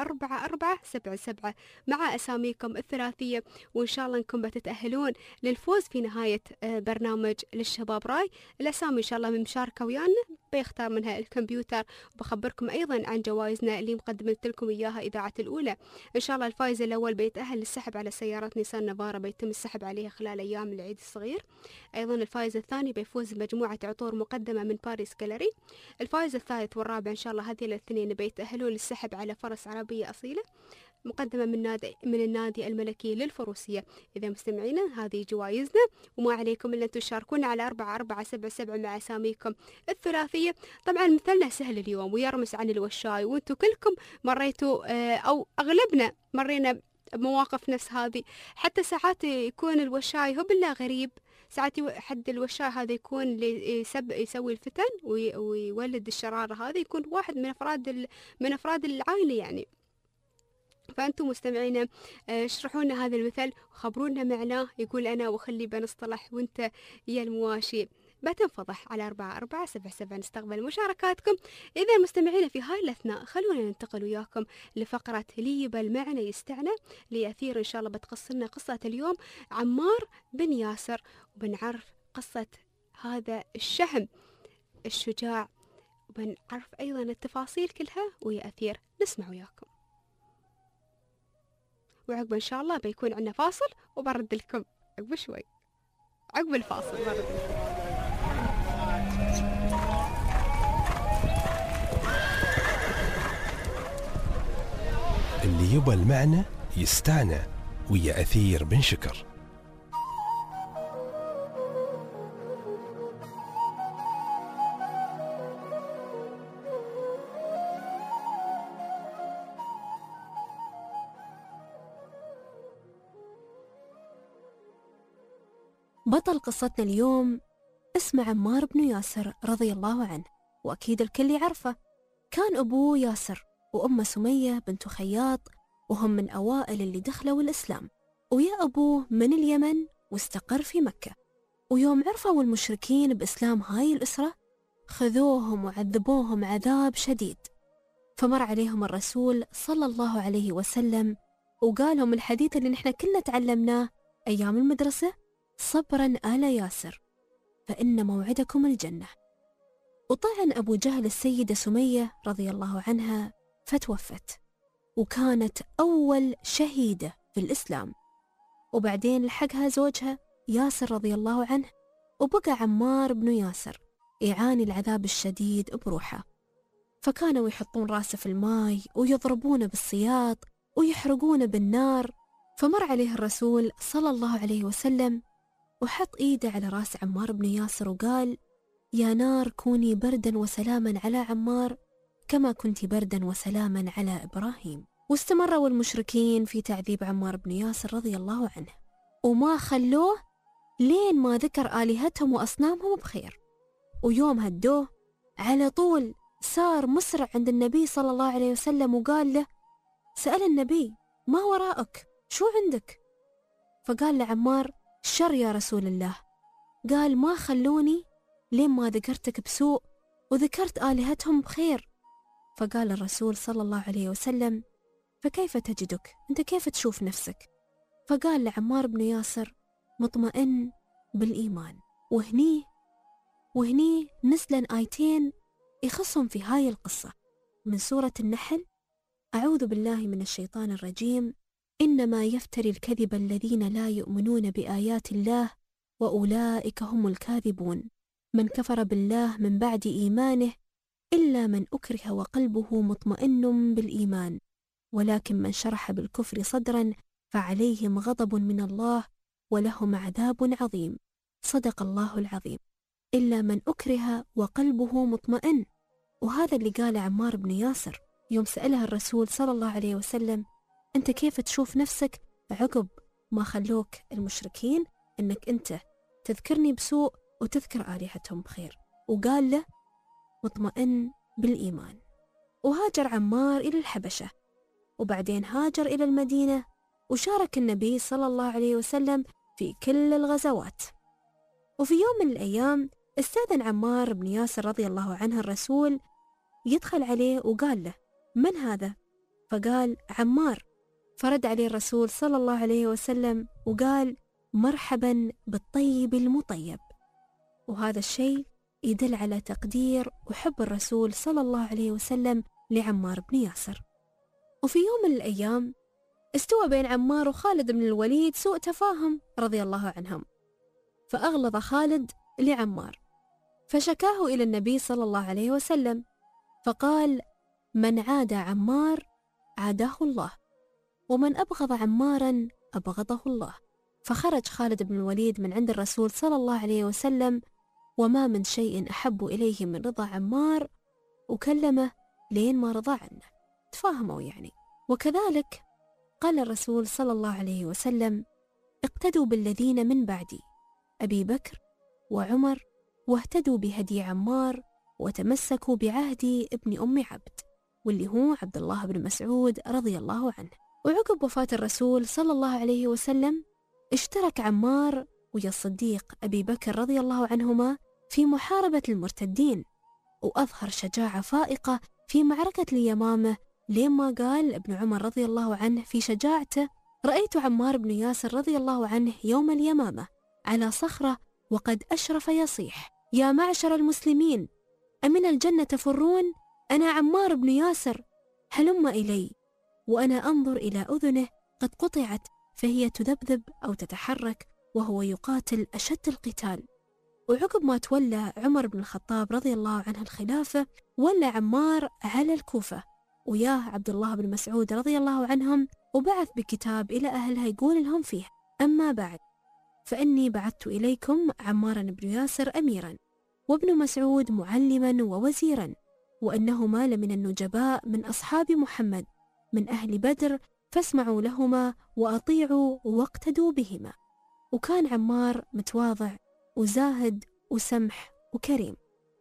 4477 مع أساميكم الثلاثية، وإن شاء الله أنكم بتتأهلون للفوز في نهاية برنامج للشباب راي. الأسامي إن شاء الله من مشاركة ويانا بيختار منها الكمبيوتر، وبخبركم أيضا عن جوائزنا اللي مقدمت لكم إياها إذاعة الأولى. إن شاء الله الفائز الأول بيتأهل للسحب على سيارة نيسان نافارا، بيتم السحب عليها خلال أيام العيد الصغير. أيضا الفائز الثاني بيفوز بمجموعة عطور مقدمة من باريس جاليري. الفائز الثالث والرابع إن شاء الله هذه الاثنين بيتأهلون للسحب على فرس عربية أصيلة مقدمة من النادي الملكي للفروسية. إذا مستمعينا هذه جوائزنا، وما عليكم إلا أن تشاركونا على 4477 مع أساميكم الثلاثية. طبعا مثلنا سهل اليوم ويرمس عن الوشاي، وانتم كلكم مريتوا أو أغلبنا مرينا بمواقف نفس هذه. حتى ساعات يكون الوشاي هو بالله غريب، ساعات حد الوشاي هذا يكون اللي يسوي الفتن ويولد الشرارة، هذا يكون واحد من أفراد العائلة يعني. فأنتم مستمعين اشرحوا لنا هذا المثل وخبرونا معناه. يقول أنا وخلي بنصطلح وانت يا المواشي بتنفضح على 4477. نستقبل مشاركاتكم. إذا مستمعين في هاي الأثناء خلونا ننتقل وياكم لفقرة ليبا المعنى يستعنى لأثير إن شاء الله بتقص لنا قصة اليوم عمار بن ياسر، وبنعرف قصة هذا الشهم الشجاع، وبنعرف أيضا التفاصيل كلها ويا أثير. نسمع وياكم، وعقب إن شاء الله بيكون عندنا فاصل وبرد لكم عقب شوي. عقب الفاصل برد لكم. اللي يبى المعنى يستعنى ويا أثير بن شكر. بطل قصتنا اليوم اسمه عمار بن ياسر رضي الله عنه، وأكيد الكل يعرفه. كان أبوه ياسر وأمه سمية بنت خياط، وهم من أوائل اللي دخلوا الإسلام. ويا أبوه من اليمن واستقر في مكة. ويوم عرفوا المشركين بإسلام هاي الأسرة خذوهم وعذبوهم عذاب شديد. فمر عليهم الرسول صلى الله عليه وسلم وقالهم الحديث اللي نحن كلنا تعلمناه أيام المدرسة: صبرا آل ياسر فإن موعدكم الجنة. وطعن أبو جهل السيدة سمية رضي الله عنها فتوفت، وكانت أول شهيدة في الإسلام. وبعدين لحقها زوجها ياسر رضي الله عنه، وبقى عمار بن ياسر يعاني العذاب الشديد بروحه. فكانوا يحطون راسه في الماء ويضربونه بالسياط ويحرقونه بالنار. فمر عليه الرسول صلى الله عليه وسلم وحط إيده على راس عمار بن ياسر وقال: يا نار كوني بردا وسلاما على عمار كما كنت بردا وسلاما على إبراهيم. واستمروا المشركين في تعذيب عمار بن ياسر رضي الله عنه، وما خلوه لين ما ذكر آلهتهم وأصنامهم بخير. ويوم هدوه على طول صار مسرع عند النبي صلى الله عليه وسلم، وقال له: سأل النبي: ما وراءك؟ شو عندك؟ فقال لعمار: شر يا رسول الله. قال: ما خلوني لين ما ذكرتك بسوء وذكرت آلهتهم بخير. فقال الرسول صلى الله عليه وسلم: فكيف تجدك؟ أنت كيف تشوف نفسك؟ فقال لعمار بن ياسر: مطمئن بالإيمان. وهني نزلن آيتين يخصهم في هاي القصة من سورة النحل: أعوذ بالله من الشيطان الرجيم، إنما يفتري الكذب الذين لا يؤمنون بآيات الله وأولئك هم الكاذبون. من كفر بالله من بعد إيمانه إلا من أكره وقلبه مطمئن بالإيمان، ولكن من شرح بالكفر صدرا فعليهم غضب من الله ولهم عذاب عظيم. صدق الله العظيم. إلا من أكره وقلبه مطمئن. وهذا اللي قال عمار بن ياسر يوم سألها الرسول صلى الله عليه وسلم: أنت كيف تشوف نفسك عقب ما خلوك المشركين أنك أنت تذكرني بسوء وتذكر آلهتهم بخير؟ وقال له: مطمئن بالإيمان. وهاجر عمار إلى الحبشة، وبعدين هاجر إلى المدينة، وشارك النبي صلى الله عليه وسلم في كل الغزوات. وفي يوم من الأيام استأذن عمار بن ياسر رضي الله عنه الرسول يدخل عليه، وقال له: من هذا؟ فقال: عمار. فرد عليه الرسول صلى الله عليه وسلم وقال: مرحبا بالطيب المطيب. وهذا الشيء يدل على تقدير وحب الرسول صلى الله عليه وسلم لعمار بن ياسر. وفي يوم من الأيام استوى بين عمار وخالد بن الوليد سوء تفاهم رضي الله عنهم، فأغلظ خالد لعمار فشكاه إلى النبي صلى الله عليه وسلم، فقال: من عاد عمار عاداه الله، ومن أبغض عمارا أبغضه الله. فخرج خالد بن الوليد من عند الرسول صلى الله عليه وسلم وما من شيء أحب إليه من رضا عمار، وكلمه لين ما رضى عنه، تفاهموا يعني. وكذلك قال الرسول صلى الله عليه وسلم: اقتدوا بالذين من بعدي، أبي بكر وعمر، واهتدوا بهدي عمار، وتمسكوا بعهد ابن أم عبد، واللي هو عبد الله بن مسعود رضي الله عنه. وعقب وفاة الرسول صلى الله عليه وسلم اشترك عمار ويا الصديق أبي بكر رضي الله عنهما في محاربة المرتدين، وأظهر شجاعة فائقة في معركة اليمامة، لما قال ابن عمر رضي الله عنه في شجاعته: رأيت عمار بن ياسر رضي الله عنه يوم اليمامة على صخرة وقد أشرف يصيح: يا معشر المسلمين، أمن الجنة تفرون؟ أنا عمار بن ياسر، هلم إلي. وأنا أنظر إلى أذنه قد قطعت، فهي تذبذب أو تتحرك، وهو يقاتل أشد القتال. وعقب ما تولى عمر بن الخطاب رضي الله عنه الخلافة، ولى عمار على الكوفة وياه عبد الله بن مسعود رضي الله عنهم، وبعث بكتاب إلى أهلها يقول لهم فيه: أما بعد فإني بعثت إليكم عمارا بن ياسر أميرا، وابن مسعود معلما ووزيرا، وأنهما لمن النجباء من أصحاب محمد من أهل بدر، فاسمعوا لهما وأطيعوا واقتدوا بهما. وكان عمار متواضع وزاهد وسمح وكريم،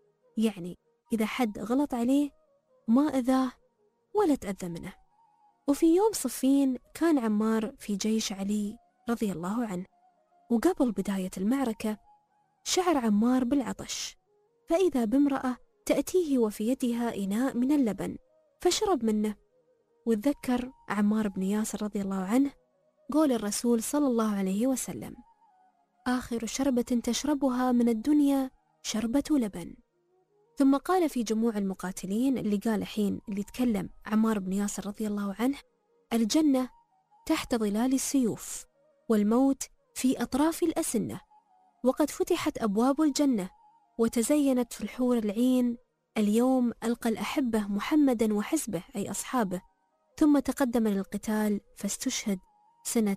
يعني إذا حد غلط عليه ما أذاه ولا تأذى منه. وفي يوم صفين كان عمار في جيش علي رضي الله عنه، وقبل بداية المعركة شعر عمار بالعطش، فإذا بامرأة تأتيه وفي يدها إناء من اللبن، فشرب منه. وتذكر عمار بن ياسر رضي الله عنه قول الرسول صلى الله عليه وسلم: آخر شربة تشربها من الدنيا شربة لبن. ثم قال في جموع المقاتلين اللي قال حين اللي تكلم عمار بن ياسر رضي الله عنه: الجنة تحت ظلال السيوف، والموت في أطراف الأسنة، وقد فتحت أبواب الجنة وتزينت في الحور العين. اليوم ألقى الأحبة محمدا وحزبه أي أصحابه، ثم تقدم للقتال فاستشهد سنة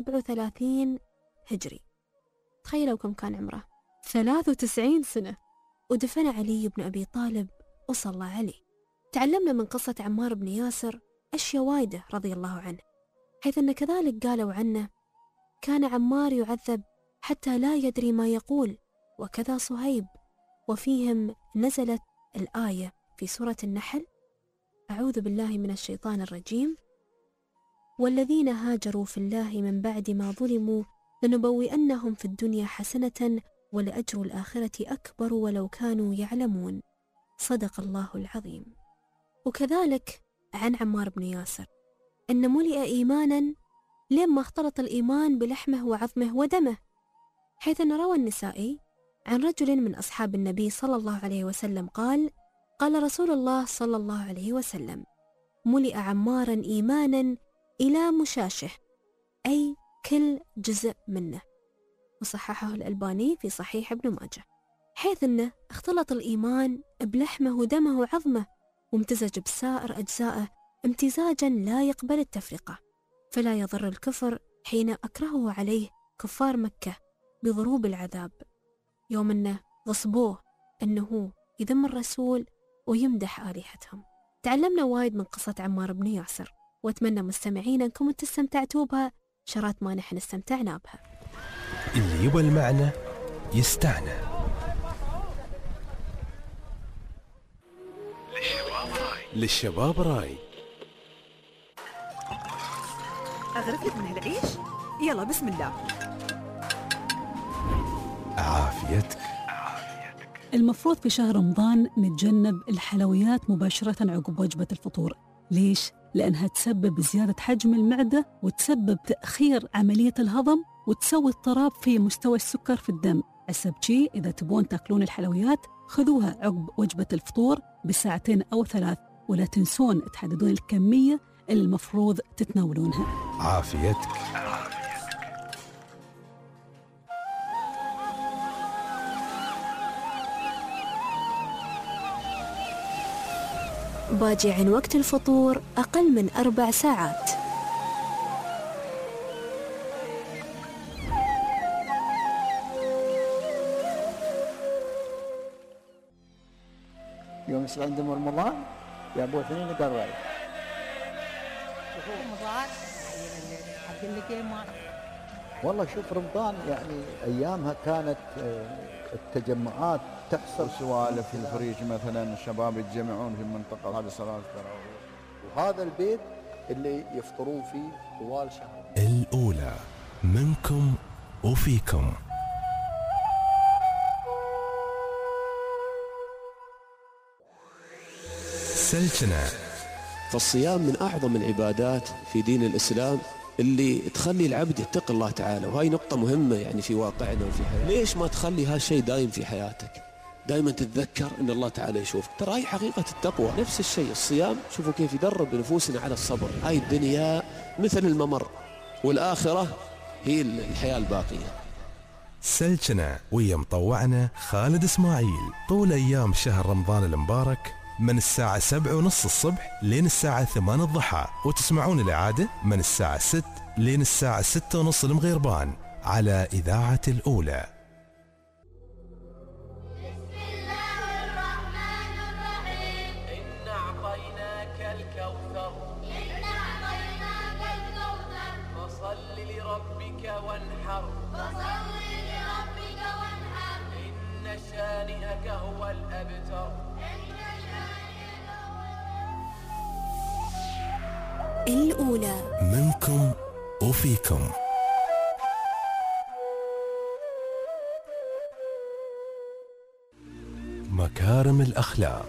37 هجري. تخيلوا كم كان عمره، 93 سنة. ودفن علي بن أبي طالب وصلى عليه. تعلمنا من قصة عمار بن ياسر أشياء وايدة رضي الله عنه، حيث أن كذلك قالوا عنه: كان عمار يعذب حتى لا يدري ما يقول، وكذا صهيب. وفيهم نزلت الآية في سورة النحل: أعوذ بالله من الشيطان الرجيم: والذين هاجروا في الله من بعد ما ظلموا لنبوئنهم في الدنيا حسنة ولأجر الآخرة أكبر ولو كانوا يعلمون. صدق الله العظيم. وكذلك عن عمار بن ياسر أن ملئ إيمانا لما اختلط الإيمان بلحمه وعظمه ودمه، حيث أن روى النسائي عن رجل من أصحاب النبي صلى الله عليه وسلم قال: قال رسول الله صلى الله عليه وسلم: ملئ عمارا إيمانا إلى مشاشه، أي كل جزء منه. وصححه الألباني في صحيح ابن ماجه، حيث أنه اختلط الإيمان بلحمه ودمه وعظمه وامتزج بسائر أجزائه امتزاجا لا يقبل التفرقة، فلا يضر الكفر حين أكرهه عليه كفار مكة بضروب العذاب، يوم أنه غصبوه أنه يذم الرسول ويمدح آلهتهم. تعلمنا وايد من قصة عمار بن ياسر، وأتمنى مستمعين أنكم استمتعتوا بها شرات ما نحن استمتعنا بها. اللي يبى المعنى يستعنى. للشباب راي. أغرف لك من هالعيش؟ يلا بسم الله. عافيتك. المفروض في شهر رمضان نتجنب الحلويات مباشرة عقب وجبة الفطور. ليش؟ لأنها تسبب زيادة حجم المعدة وتسبب تأخير عملية الهضم وتسوي اضطراب في مستوى السكر في الدم. عسب شي إذا تبون تاكلون الحلويات خذوها عقب وجبة الفطور بساعتين أو 3، ولا تنسون تحددون الكمية اللي المفروض تتناولونها. عافيتك. باجي عن وقت الفطور أقل من 4 ساعات. يوم يصير عندهم رمضان يا ابو اثنين قرر رمضان حق لك ايه ما والله شوف رمضان يعني ايامها كانت التجمعات تحصل سوالف في الفريج مثلا، الشباب يتجمعون في المنطقه هذه صلاه التراويح، وهذا البيت اللي يفطرون فيه طوال شهر. الأولى منكم وفيكم. سلسنة. فالصيام من أعظم العبادات في دين الإسلام اللي تخلي العبد يتقي الله تعالى، وهي نقطة مهمة يعني في واقعنا وفي حياتنا. ليش ما تخلي هالشيء دايم في حياتك؟ دائما تتذكر أن الله تعالى يشوفك. ترى هي حقيقة التقوى. نفس الشيء الصيام، شوفوا كيف يدرب نفوسنا على الصبر. هاي الدنيا مثل الممر، والآخرة هي الحياة الباقية. سلسنة ويا مطوعنا خالد إسماعيل طول أيام شهر رمضان المبارك من الساعة 7:30 الصبح لين الساعة 8 الضحى، وتسمعون الإعادة من الساعة 6 لين الساعة 6:30 المغربان على إذاعة الأولى. بسم الله الرحمن الرحيم. إنا أعطيناك الكوثر. إنا أعطيناك الكوثر. فصل لربك وانحر. فصل لربك وانحر. إن شانئك هو الأبتر. الأولى منكم وفيكم. مكارم الأخلاق.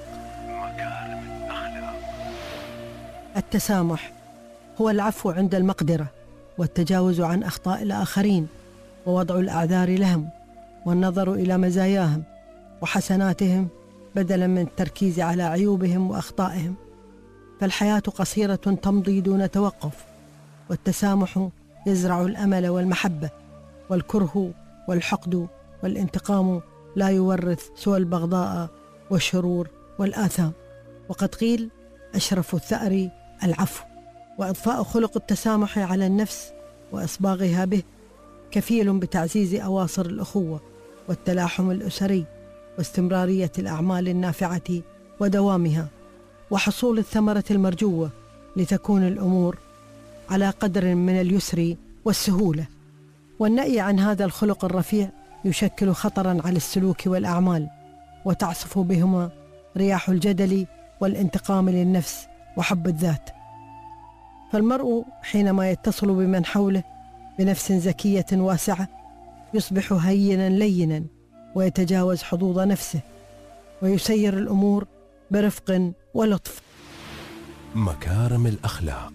التسامح هو العفو عند المقدرة، والتجاوز عن أخطاء الآخرين، ووضع الأعذار لهم، والنظر إلى مزاياهم وحسناتهم بدلا من التركيز على عيوبهم وأخطائهم. فالحياة قصيرة تمضي دون توقف، والتسامح يزرع الأمل والمحبة، والكره والحقد والانتقام لا يورث سوى البغضاء والشرور والآثام. وقد قيل أشرف الثأر العفو، وإضفاء خلق التسامح على النفس وإصباغها به كفيل بتعزيز أواصر الأخوة والتلاحم الأسري واستمرارية الأعمال النافعة ودوامها، وحصول الثمرة المرجوة، لتكون الأمور على قدر من اليسر والسهولة. والنأي عن هذا الخلق الرفيع يشكل خطرا على السلوك والأعمال، وتعصف بهما رياح الجدل والانتقام للنفس وحب الذات. فالمرء حينما يتصل بمن حوله بنفس زكية واسعة يصبح هينا لينا ويتجاوز حظوظ نفسه ويسير الأمور برفق ولطف. مكارم الأخلاق.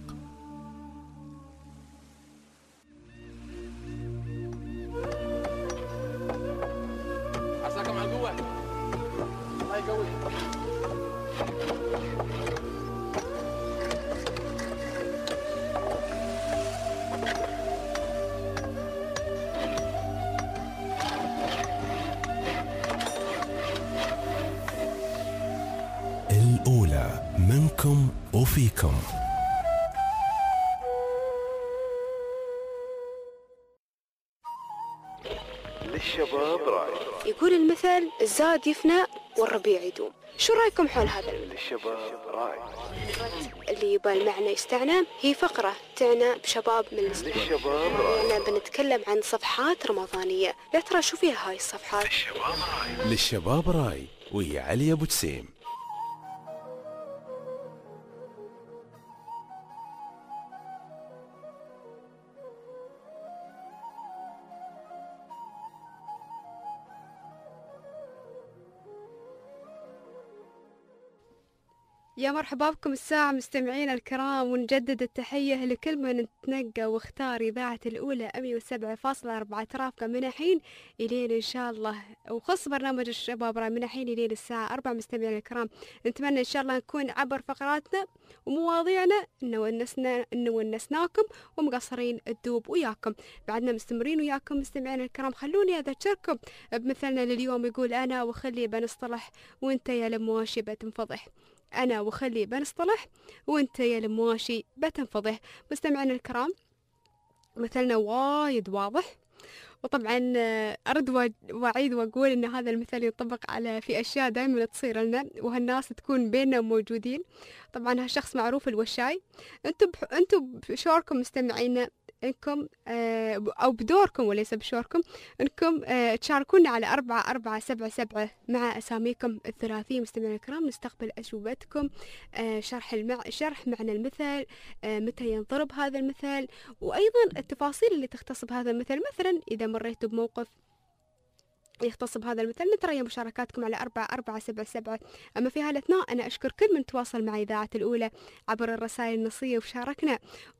عساكم على القوة. الله يقويك. الأولى منكم وفيكم. للشباب راي. يقول المثل الزاد يفنى والربيع يدوم. شو رايكم حول هذا المثل؟ للشباب راي. اللي يبى المعنى يستعنى هي فقرة تعنى بشباب من الأسبوع. للشباب راي. بنتكلم عن صفحات رمضانية. يا ترى شو فيها هاي الصفحات؟ للشباب راي ويا علي أبو جسيم. يا مرحبا بكم الساعة مستمعين الكرام، ونجدد التحية لكل من تنقى واختار إذاعة الأولى 107.4 ترافقة من الحين إلين إن شاء الله، وخص برنامج الشباب راي من الحين إلين الساعة 4. مستمعين الكرام نتمنى إن شاء الله نكون عبر فقراتنا ومواضيعنا إنه ونسناكم ومقصرين الدوب وياكم. بعدنا مستمرين وياكم مستمعين الكرام. خلوني أذكركم بمثلنا لليوم يقول أنا وخلي بنصطلح وانت يا لمواشي بتنفضح. أنا وخلي بنصطلح وانت يا المواشي بتنفضح. مستمعين الكرام مثلنا وايد واضح، وطبعا أرد وأعيد وأقول إن هذا المثل ينطبق على في أشياء دائما تصير لنا وهالناس تكون بيننا موجودين. طبعا هالشخص معروف الوشاي. أنتم بشوركم مستمعينا إنكم أو بدوركم وليس بشوركم إنكم تشاركونا على 4477 مع أساميكم الثلاثية. مستمعينا الكرام نستقبل أجوبتكم، شرح معنى المثل، متى ينضرب هذا المثل، وأيضا التفاصيل اللي تختص بهذا المثل. مثلا إذا مريتوا بموقف يختص بهذا المثل نتريا مشاركاتكم على 4477. أما في هالأثناء أنا أشكر كل من تواصل مع إذاعة الأولى عبر الرسائل النصية وشاركنا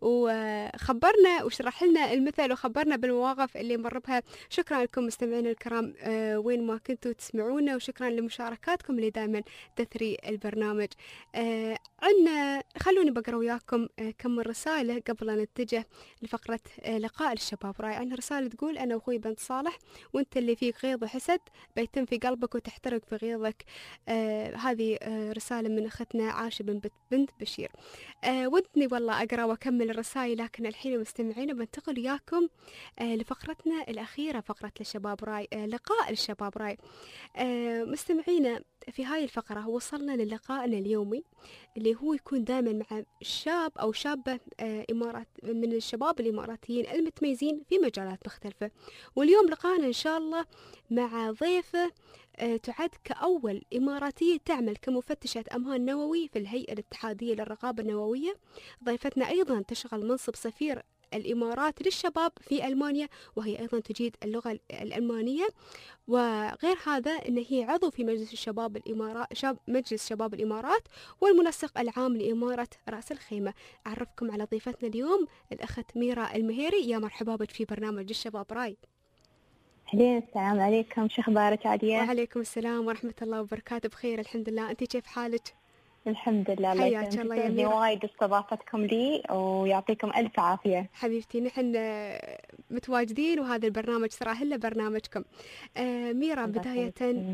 وخبرنا وشرح لنا المثل وخبرنا بالمواقف اللي مر بها. شكرا لكم مستمعين الكرام وين ما كنتوا تسمعونا، وشكرا لمشاركاتكم اللي دائما تثري البرنامج. عندنا خلوني بقرأ وياكم كم من رسالة قبل أن نتجه لفقرة لقاء الشباب راي. عندنا رسالة تقول أنا وأخوي بنت صالح وأنت اللي فيك غيظ وحسد بيتم في قلبك وتحترق في غيظك. هذه رسالة من أختنا عاشة بنت بشير. ودني والله أقرأ وأكمل الرسائل، لكن الحين مستمعين بنتقل وياكم لفقرتنا الأخيرة، فقرة الشباب راي، لقاء الشباب راي. مستمعينا في هاي الفقرة وصلنا للقائنا اليومي اللي هو يكون دائما مع شاب أو شابة إمارات من الشباب الإماراتيين المتميزين في مجالات مختلفة. واليوم لقانا إن شاء الله مع ضيفة تعد كأول إماراتية تعمل كمفتشة أمان نووي في الهيئة الاتحادية للرقابة النووية. ضيفتنا أيضا تشغل منصب سفير الإمارات للشباب في ألمانيا، وهي أيضا تجيد اللغة الألمانية. وغير هذا أن هي عضو في مجلس الشباب الإمارات مجلس شباب الإمارات والمنسق العام لإمارة رأس الخيمة. أعرفكم على ضيفتنا اليوم الأخت ميرا المهيري. يا مرحبا بك في برنامج الشباب راي. أهلين، السلام عليكم، شو أخبارك عادية؟ وعليكم السلام ورحمة الله وبركاته. بخير الحمد لله، أنت كيف حالك؟ الحمد لله. حياك الله يا ميرا، وايد استضافتكم لي ويعطيكم ألف عافية. حبيبتي نحن متواجدين وهذا البرنامج صراحة هلا برنامجكم. ميرا بداية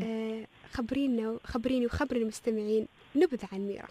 خبريني وخبري المستمعين نبذة عن ميرا.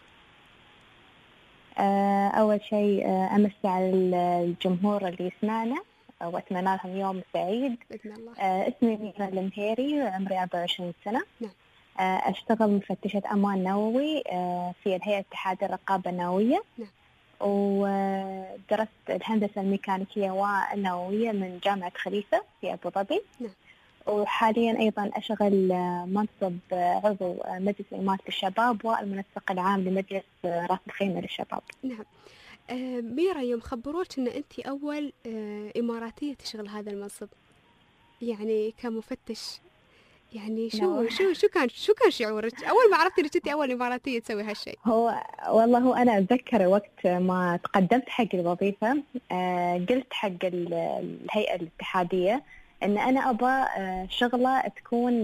أول شيء أمسي على الجمهور اللي يسمعنا وأتمنى لهم يوم سعيد بإذن الله. اسمي ميرا المهيري وعمري 24 سنة. نعم. أشتغل مفتشة أمان نووي في الهيئة الاتحادية للرقابة النووية. نعم. ودرست الهندسة الميكانيكية والنووية من جامعة خليفة في أبو ظبي. نعم. وحاليا أيضا أشغل منصب عضو مجلس إمارة الشباب والمنسق العام لمجلس رأس الخيمة للشباب. نعم. ميرا، يوم خبروك ان انت اول اماراتيه تشغل هذا المنصب، يعني كمفتش، يعني شو كان شعورك اول ما عرفتي انك انت اول اماراتيه تسوي هالشيء؟ والله انا اتذكر وقت ما تقدمت حق الوظيفه، قلت حق الهيئه الاتحاديه ان انا ابى شغله تكون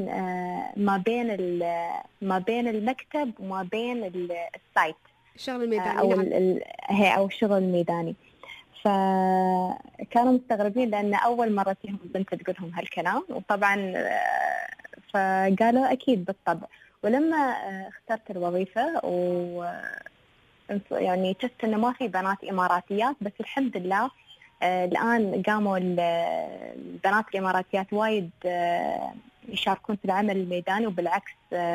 ما بين المكتب وما بين السايت، الشغل الميداني او الشغل الميداني. فكانوا مستغربين لان اول مره فيهم بنت تقولهم هالكلام، وطبعا فقالوا اكيد بالطبع. ولما اخترت الوظيفه يعني شفت انه ما في بنات اماراتيات، بس الحمد لله الآن قاموا البنات الإماراتيات وايد يشاركون في العمل الميداني، وبالعكس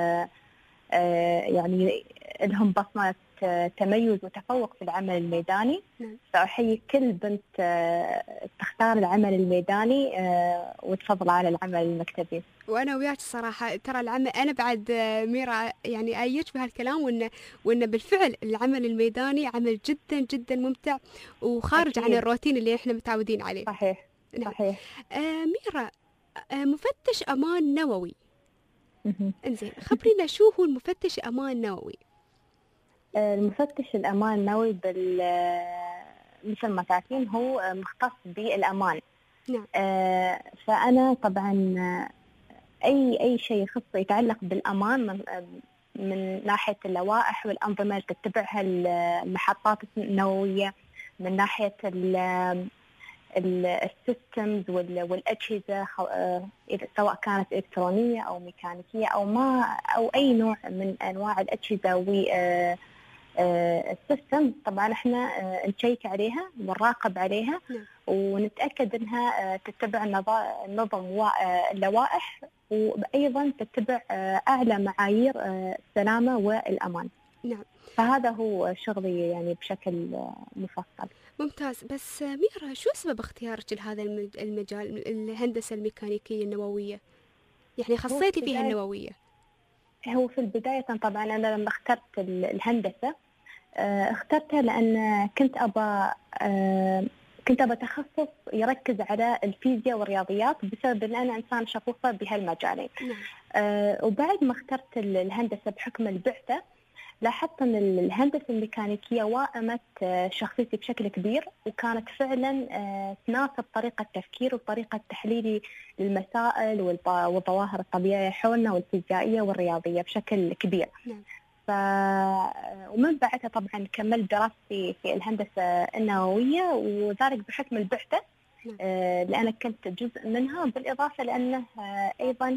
يعني لهم بصمة تميز وتفوق في العمل الميداني. فأحيي كل بنت تختار العمل الميداني وتفضل على العمل المكتبي. وانا وياك صراحه، ترى العمل انا بعد ميرا يعني ايدك بهالكلام، وان بالفعل العمل الميداني عمل جدا جدا ممتع وخارج عن الروتين اللي احنا متعودين عليه. صحيح. صحيح. ميرا، مفتش امان نووي، انزين خبرينا شو هو المفتش الامان النووي؟ المفتش الامان النووي مثل ما تعرفين هو مختص بالامان. نعم. فانا طبعا اي شيء يخص يتعلق بالامان من ناحيه اللوائح والانظمه اللي تتبعها المحطات النوويه، من ناحيه السيستمز والاجهزه سواء كانت الكترونيه او ميكانيكيه او اي نوع من انواع الاجهزه السيستم. طبعا احنا نشيك عليها ونراقب عليها ونتاكد انها تتبع النظم واللوائح، وايضا تتبع اعلى معايير السلامه والامان. نعم. فهذا هو شغلي يعني بشكل مفصل. ممتاز. بس ميرا، شو سبب اختيارك لهذا المجال، الهندسه الميكانيكيه النوويه؟ يعني خصيتي فيها النوويه. هو في البداية طبعا أنا لما اخترت الهندسة اخترتها لأن كنت أبى تخصص يركز على الفيزياء والرياضيات، بسبب أن أنا إنسان شغوفة بهالمجالين. وبعد ما اخترت الهندسة بحكم البعثة، لاحظت أن الهندسة الميكانيكية وائمت شخصيتي بشكل كبير، وكانت فعلا تناسب طريقة تفكير وطريقة تحليلي للمسائل والظواهر الطبيعية حولنا والفيزيائية والرياضية بشكل كبير. ومن بعدها طبعا كملت دراستي في الهندسة النووية، وذلك بحكم البعثة لأن كنت جزء منها، بالإضافة لأنه أيضا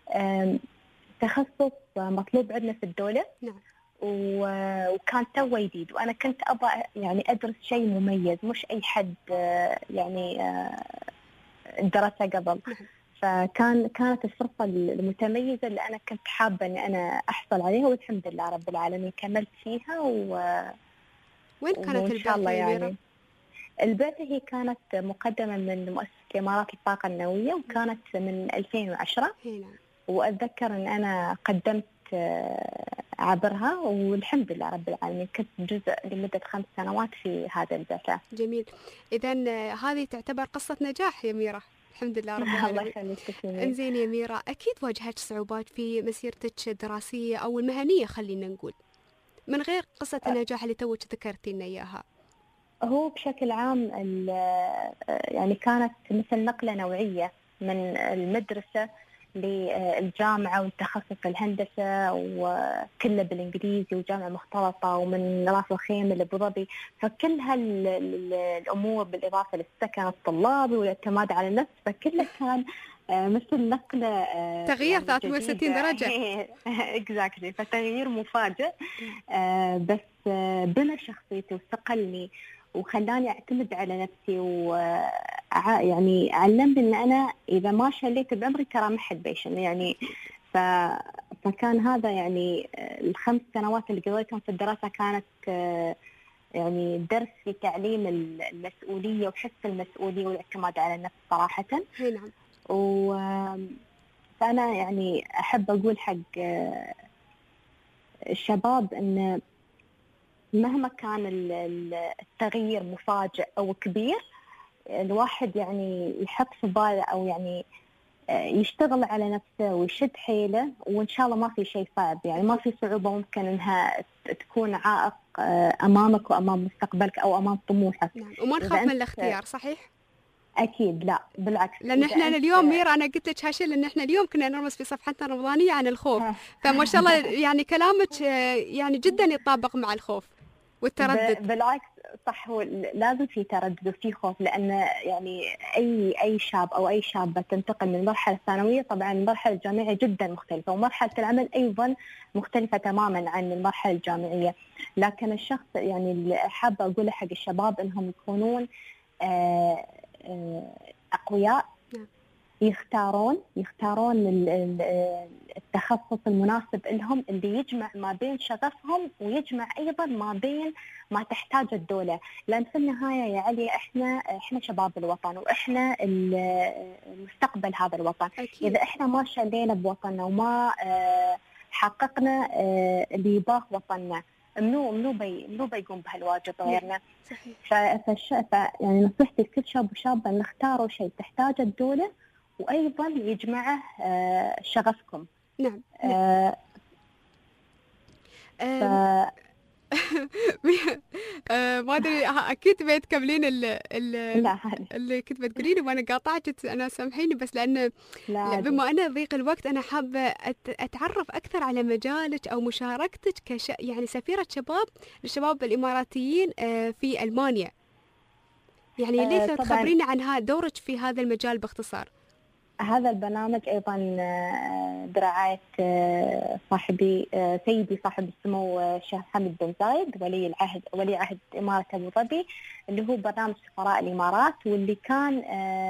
تخصص مطلوب عندنا في الدولة. وكان تو جديد، وأنا كنت أبغى يعني أدرس شيء مميز، مش أي حد يعني درسه قبل. فكانت الفرصة المتميزة اللي أنا كنت حابة أن أنا أحصل عليها، والحمد لله رب العالمين كملت فيها. وين كانت البعثة يعني؟ البعثة هي كانت مقدمة من مؤسسة الإمارات للطاقة النووية، وكانت من 2010. وأتذكر أن أنا قدمت عبرها، والحمد لله رب العالمين كنت جزء لمدة 5 سنوات في هذا البعثة. جميل. إذن هذه تعتبر قصة نجاح يا ميرا، الحمد لله رب العالمين. الله يخليك. انزين يا ميرا، أكيد واجهت صعوبات في مسيرتك الدراسية أو المهنية، خلينا نقول، من غير قصة النجاح اللي توك ذكرتي لنا إياها. هو بشكل عام يعني كانت مثل نقلة نوعية من المدرسة للجامعة والتخصص الهندسة، وكله بالإنجليزي، وجامعة مختلطة، ومن راس الخيمة لأبو ظبي. فكل هالأمور بالإضافة للسكن الطلابي والاعتماد على النفس، فكله كان مثل نقلة تغيير 360 درجة. exactly. فتغيير مفاجئ، بس بنى شخصيتي واستقلني وخلاني أعتمد على نفسي، ويعني علمني أن أنا إذا ما شليت بعمري ترى ما حد بيشل يعني. فكان هذا يعني ال5 سنوات اللي قضيتهم في الدراسة كانت يعني درس في تعليم المسؤولية وحس المسؤولية والاعتماد على النفس صراحة. نعم. فأنا يعني أحب أقول حق الشباب أن مهما كان التغيير مفاجئ أو كبير، الواحد يعني يحط في باله أو يعني يشتغل على نفسه ويشد حيله، وإن شاء الله ما في شيء صعب، يعني ما في صعوبة ممكن إنها تكون عائق أمامك وأمام مستقبلك أو أمام طموحك. نعم. وما نخاف من الاختيار، صحيح؟ أكيد لا، بالعكس. لأن إحنا اليوم ميرا أنا قلت لك هالشيء لأن إحنا اليوم كنا نرمز في صفحتنا الرمضانية عن الخوف، فما شاء الله يعني كلامك يعني جدا يطابق مع الخوف والتردد. بالعكس صح، هو لازم في تردد وفي خوف، لأن يعني أي شاب أو أي شابة تنتقل من المرحلة الثانوية، طبعا المرحلة الجامعية جدا مختلفة، ومرحلة العمل أيضا مختلفة تماما عن المرحلة الجامعية. لكن الشخص يعني اللي حابة أقوله حق الشباب إنهم يكونون أقوياء، يختارون التخصص المناسب لهم اللي يجمع ما بين شغفهم ويجمع أيضا ما بين ما تحتاج الدولة. لأن في النهاية يا علي إحنا شباب الوطن، وإحنا المستقبل هذا الوطن. أكيد. إذا إحنا ما شلينا بوطننا وما حققنا اللي يباه وطننا، منو بيقوم بهالواجب غيرنا؟ يعني نصيحتي لكل شاب وشابة ان اختاروا شيء تحتاج الدولة وأيضا يجمعه شغفكم. نعم. ما أدري أكيد بتكملين اللي كنت بتقولينه وأنا قاطعتك، أنا سامحيني، بس لأن بما أن ضيق الوقت أنا حابة أتعرف أكثر على مجالك أو مشاركتك يعني سفيرة شباب للشباب الإماراتيين في ألمانيا. يعني ليش تخبريني عن دورك في هذا المجال باختصار؟ هذا البرنامج أيضا برعاية صاحبي سيدي صاحب السمو الشيخ حمد بن زايد ولي عهد إمارة أبو ظبي، اللي هو برنامج سفراء الإمارات، واللي كان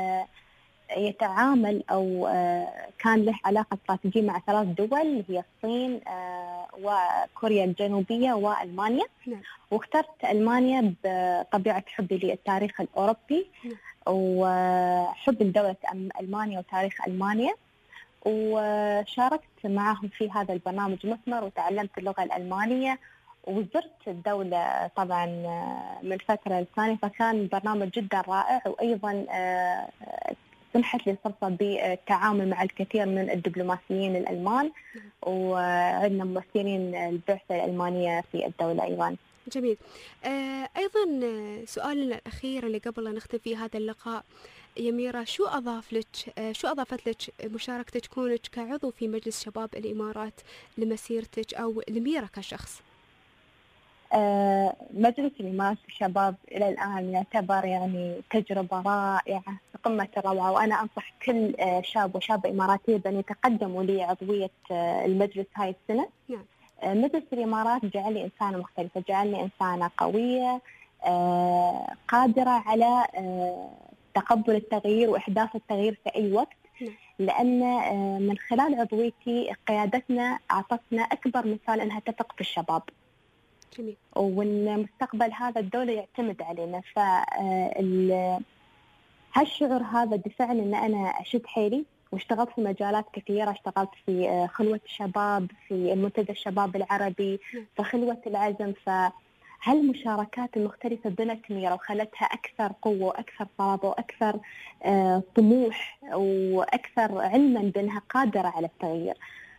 يتعامل أو كان له علاقة استراتيجية مع 3 دول اللي هي الصين وكوريا الجنوبية وألمانيا. واخترت ألمانيا بطبيعة حبي للتاريخ الأوروبي وحب لدولة ألمانيا وتاريخ ألمانيا، وشاركت معهم في هذا البرنامج مثمر وتعلمت اللغة الألمانية وزرت الدولة طبعا من فترة للثانية، فكان برنامج جدا رائع. وأيضا سمحت لي الفرصة بالتعامل مع الكثير من الدبلوماسيين الألمان، وعندنا ممثلين البعثة الألمانية في الدولة أيضا. جميل. أيضا سؤالنا الأخير اللي قبل لا نختم فيه هذا اللقاء يا ميرا، شو أضافت لك مشاركتك كونك كعضو في مجلس شباب الإمارات لمسيرتك أو لميرا كشخص؟ مجلس الإمارات للشباب إلى الآن يعتبر يعني تجربة رائعة في قمة الروعة، وأنا أنصح كل شاب وشابة إماراتية بأن يتقدموا لعضوية المجلس هاي السنة. نعم. مجلس الإمارات جعلني إنسانة مختلفة، جعلني إنسانة قوية قادرة على تقبل التغيير وإحداث التغيير في أي وقت. لأن من خلال عضويتي قيادتنا أعطتنا أكبر مثال أنها تثق في الشباب. جميل. وأن مستقبل هذا الدولة يعتمد علينا، هالشعور هذا دفعني أن أنا أشد حيلي، واشتغلت في مجالات كثيرة. اشتغلت في خلوة الشباب، في منتدى الشباب العربي، في خلوة العزم. فهالمشاركات المختلفة بنت ميرا وخلتها أكثر قوة وأكثر صلابة وأكثر طموح وأكثر علما بأنها قادرة على التغيير.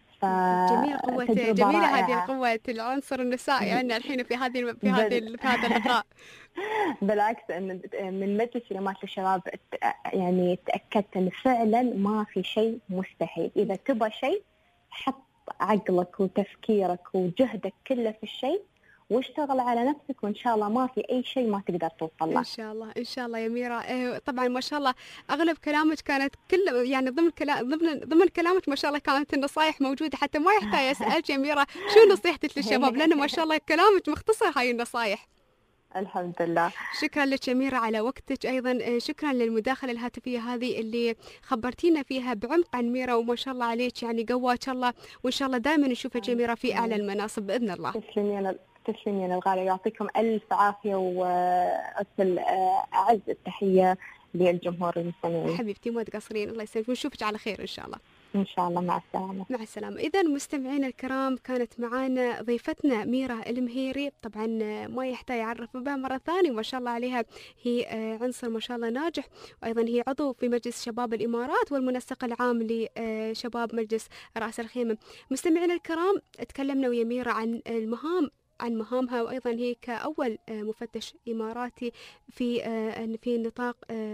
جميلة هذه القوة العنصر النسائي عندنا الحين في هذا اللقاء. بالعكس، من مجلس الإمارات للشباب يعني تأكدت أن فعلا ما في شيء مستحيل. إذا تبغى شيء حط عقلك وتفكيرك وجهدك كله في الشيء واشتغل على نفسك، وإن شاء الله ما في أي شيء ما تقدر توصل له. إن شاء الله يا ميرا. طبعا ما شاء الله أغلب كلامك كانت كل يعني ضمن كلامك ما شاء الله كانت النصائح موجودة، حتى ما يحتاج أسألك يا ميرا شو نصيحتك للشباب، لأنه ما شاء الله كلامك مختصر هاي النصائح. الحمد لله. شكرا لك يا ميرا على وقتك، أيضا شكرا للمداخلة الهاتفية هذه اللي خبرتينا فيها بعمق عن ميرا، وما شاء الله عليك يعني قواك الله، وإن شاء الله دائما نشوفك يا ميرا في أعلى المناصب بإذن الله. تسلمين الغالية، يعطيكم ألف عافية، وأرسل أعز التحية للجمهور المستمعين. حبيبتي ما تقصرين، الله يسلمك ونشوفك على خير إن شاء الله. إن شاء الله، مع السلامة. مع السلامة. إذا مستمعينا الكرام، كانت معانا ضيفتنا ميرا المهيري. طبعا ما يحتاج أعرف بها مرة ثانية، ما شاء الله عليها، هي عنصر ما شاء الله ناجح، وأيضا هي عضو في مجلس شباب الإمارات والمنسق العام لشباب مجلس رأس الخيمة. مستمعينا الكرام، تكلمنا ويا ميرا عن مهامها، وأيضا هي كأول مفتش إماراتي في نطاق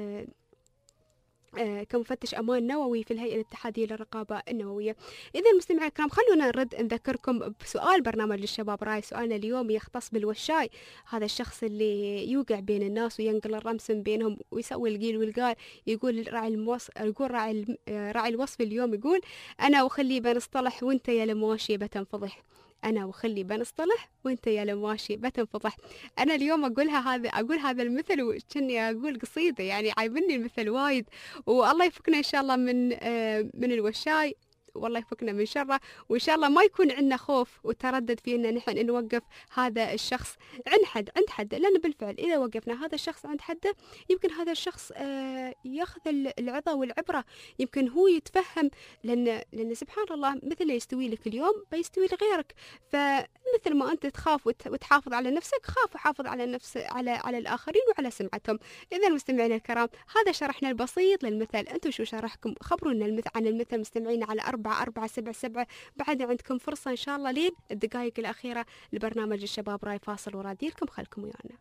كمفتش أمان نووي في الهيئة الاتحادية للرقابة النووية. إذا المستمعين الكرام، خلونا نذكركم بسؤال برنامج الشباب راي. سؤالنا اليوم يختص بالوشاي، هذا الشخص اللي يوقع بين الناس وينقل الرمس بينهم ويسوي القيل والقال. يقول راعي الوصف اليوم، يقول: أنا وخلي بنصطلح وانت يا المواشي بتنفضح. أنا وخلي بنصطلح وانت يا المواشي بتنفضح. أنا اليوم أقول هذا المثل وكأني أقول قصيدة، يعني عايبني المثل وايد. والله يفكنا إن شاء الله من الوشاي، والله يفكنا من شره، وإن شاء الله ما يكون عندنا خوف وتردد في إن نحن نوقف هذا الشخص عند حده، لأن بالفعل إذا وقفنا هذا الشخص عند حده، يمكن هذا الشخص ياخذ العظة والعبرة، يمكن هو يتفهم، لأن سبحان الله مثل اللي يستوي لك اليوم بيستوي لغيرك. فمثل ما أنت تخاف وتحافظ على نفسك، خاف وحافظ على الآخرين وعلى سمعتهم. إذا المستمعين الكرام، هذا شرحنا البسيط للمثل. أنتم شو شرحكم؟ خبرونا عن المثل مستمعين على 4477. بعد عندكم فرصة إن شاء الله لين الدقائق الأخيرة لبرنامج الشباب راي. فاصل وراديلكم، خلكم ويانا.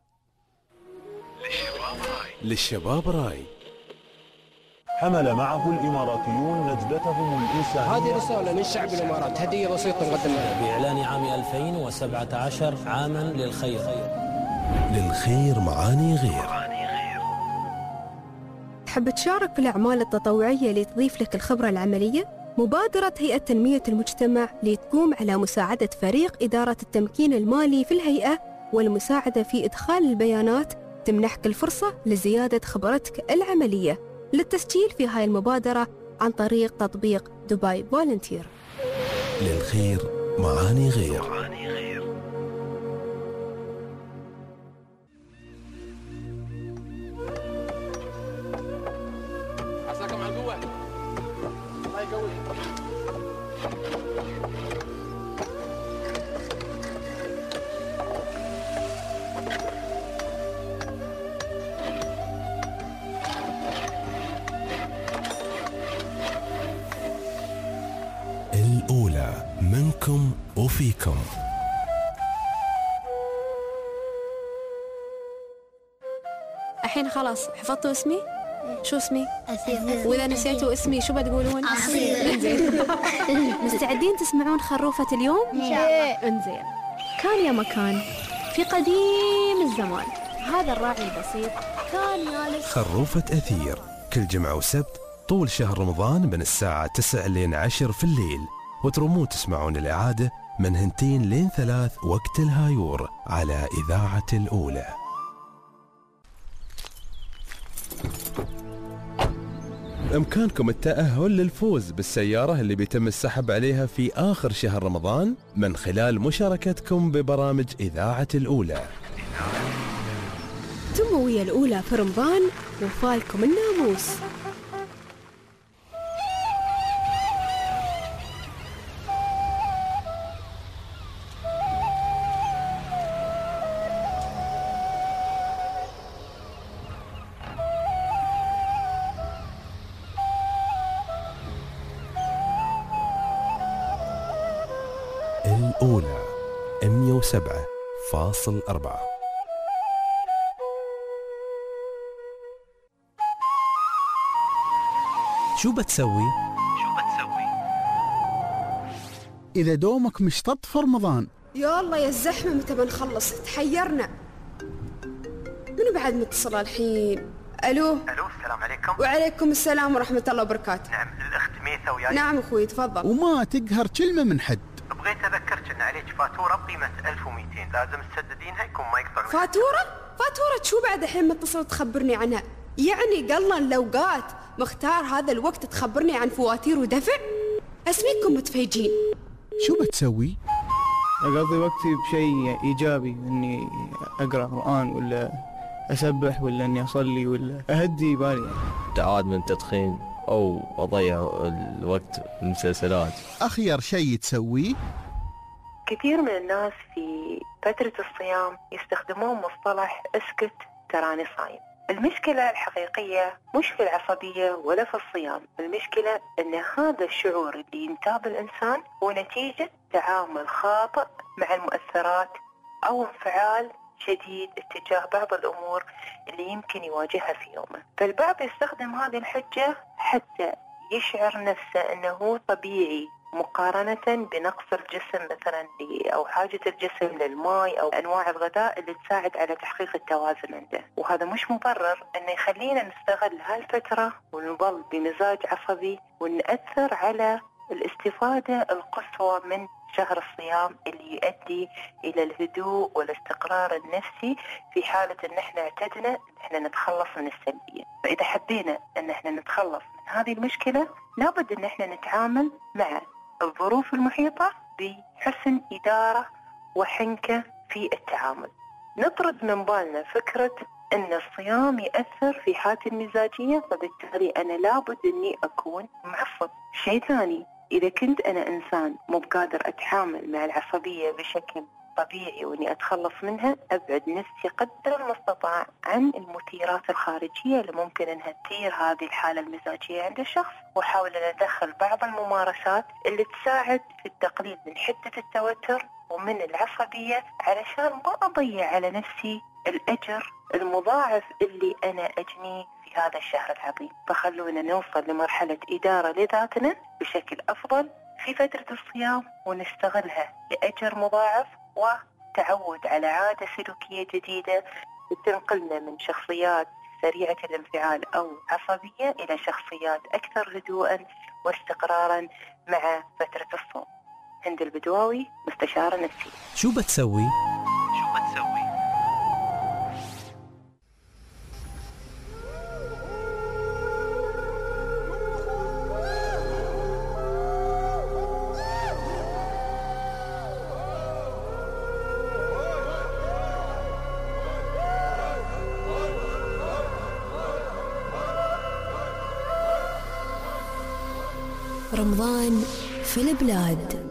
للشباب راي. حمل معه الإماراتيون نجدتهم الإنسانية. هذه رسالة من شعب الإمارات، هدية بسيطة نقدمها بإعلان عام 2017 عاما للخير. للخير معاني غير. تحب تشارك في الأعمال التطوعية اللي تضيف لك الخبرة العملية؟ مبادرة هيئة تنمية المجتمع لتقوم على مساعدة فريق إدارة التمكين المالي في الهيئة والمساعدة في إدخال البيانات، تمنحك الفرصة لزيادة خبرتك العملية. للتسجيل في هاي المبادرة عن طريق تطبيق دبي فولنتير. للخير معاني غير. عساكم على القوة، الله يقوي. الأولى منكم وفيكم. الحين خلاص حفظتوا اسمي؟ شو اسمي؟ أثير. وإذا نسيتوا اسمي شو بتقولون؟ أصيل. انزين. مستعدين تسمعون خروفة اليوم؟ انزين. كان يا مكان في قديم الزمان، هذا الراعي البسيط كان يالس. خروفة أثير كل جمعة وسبت طول شهر رمضان من الساعة 9 لين 10 في الليل، وترمون تسمعون الإعادة من 2 لين 3 وقت الهايور على إذاعة الأولى. بإمكانكم التأهل للفوز بالسيارة اللي بيتم السحب عليها في آخر شهر رمضان من خلال مشاركتكم ببرامج إذاعة الأولى. تموية الأولى في رمضان، وفالكم الناموس. الأولى 107.4. شو بتسوي؟ إذا دومك مشطط في رمضان. يا الله يا الزحمة، متى بنخلص؟ تحيرنا. منو بعد متصل الحين؟ ألو، السلام عليكم. وعليكم السلام ورحمة الله وبركاته. نعم، الأخت ميثا وياي. نعم أخوي، تفضل. وما تقهر كلمة من حد. بغيت أذكرك أن عليك فاتورة بقيمة 1200 لازم تسددينها، يكون ما يقطع. فاتورة شو بعد الحين متصل تخبرني عنها؟ يعني قلنا الأوقات مختار هذا الوقت تخبرني عن فواتير ودفع؟ أسميكم متفيجين. شو بتسوي؟ أقضي وقتي بشيء إيجابي، إني أقرأ قرآن ولا أسبح ولا إني أصلي ولا أهدي بالي. ابتعاد من التدخين أو أضيع الوقت المسلسلات. أخير شيء تسويه؟ كثير من الناس في فترة الصيام يستخدمون مصطلح اسكت تراني صايم. المشكلة الحقيقية مش في العصبية ولا في الصيام، المشكلة أن هذا الشعور اللي ينتاب الإنسان هو نتيجة تعامل خاطئ مع المؤثرات أو انفعال شديد اتجاه بعض الأمور اللي يمكن يواجهها في يومه. فالبعض يستخدم هذه الحجة حتى يشعر نفسه أنه طبيعي مقارنة بنقص الجسم مثلا أو حاجة الجسم للماء أو أنواع الغذاء اللي تساعد على تحقيق التوازن عنده. وهذا مش مبرر أنه يخلينا نستغل هالفترة ونظل بمزاج عصبي ونأثر على الاستفادة القصوى من شهر الصيام اللي يؤدي إلى الهدوء والاستقرار النفسي في حالة أن احنا اعتدنا أن احنا نتخلص من السلبية. فإذا حبينا أن احنا نتخلص من هذه المشكلة لابد أن احنا نتعامل مع الظروف المحيطة بحسن إدارة وحنكة في التعامل. نطرد من بالنا فكرة أن الصيام يأثر في حالتي المزاجية، فبالتالي أنا لابد أني أكون معصب. شيء ثاني، إذا كنت أنا إنسان مو بقادر أتعامل مع العصبية بشكل طبيعي وإني أتخلص منها، أبعد نفسي قدر المستطاع عن المثيرات الخارجية اللي ممكن أنها تثير هذه الحالة المزاجية عند الشخص، وأحاول أن أدخل بعض الممارسات اللي تساعد في التقليل من حدة التوتر ومن العصبية علشان ما أضيع على نفسي الأجر المضاعف اللي أنا أجنيه في هذا الشهر العظيم. فخلونا نوصل لمرحلة إدارة لذاتنا بشكل أفضل في فترة الصيام ونستغلها لأجر مضاعف وتعود على عادة سلوكية جديدة تنقلنا من شخصيات سريعة الانفعال أو عصبية إلى شخصيات أكثر هدوءا واستقرارا مع فترة الصوم. هند البدواوي، مستشارة نفسية. شو بتسوي؟ رمضان في البلاد.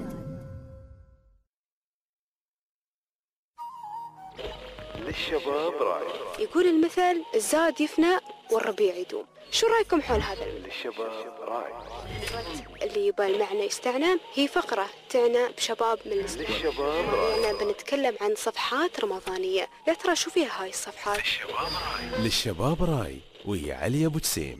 للشباب راي. يقول المثل الزاد يفنى والربيع يدوم. شو رايكم حول هذا المثل؟ للشباب راي. اللي يبى المعنى يستعنى هي فقرة تعنى بشباب من الأسبوع. للشباب راي. أنا بنتكلم عن صفحات رمضانية. يا ترى شو فيها هاي الصفحات؟ للشباب راي ويا علي أبو جسيم.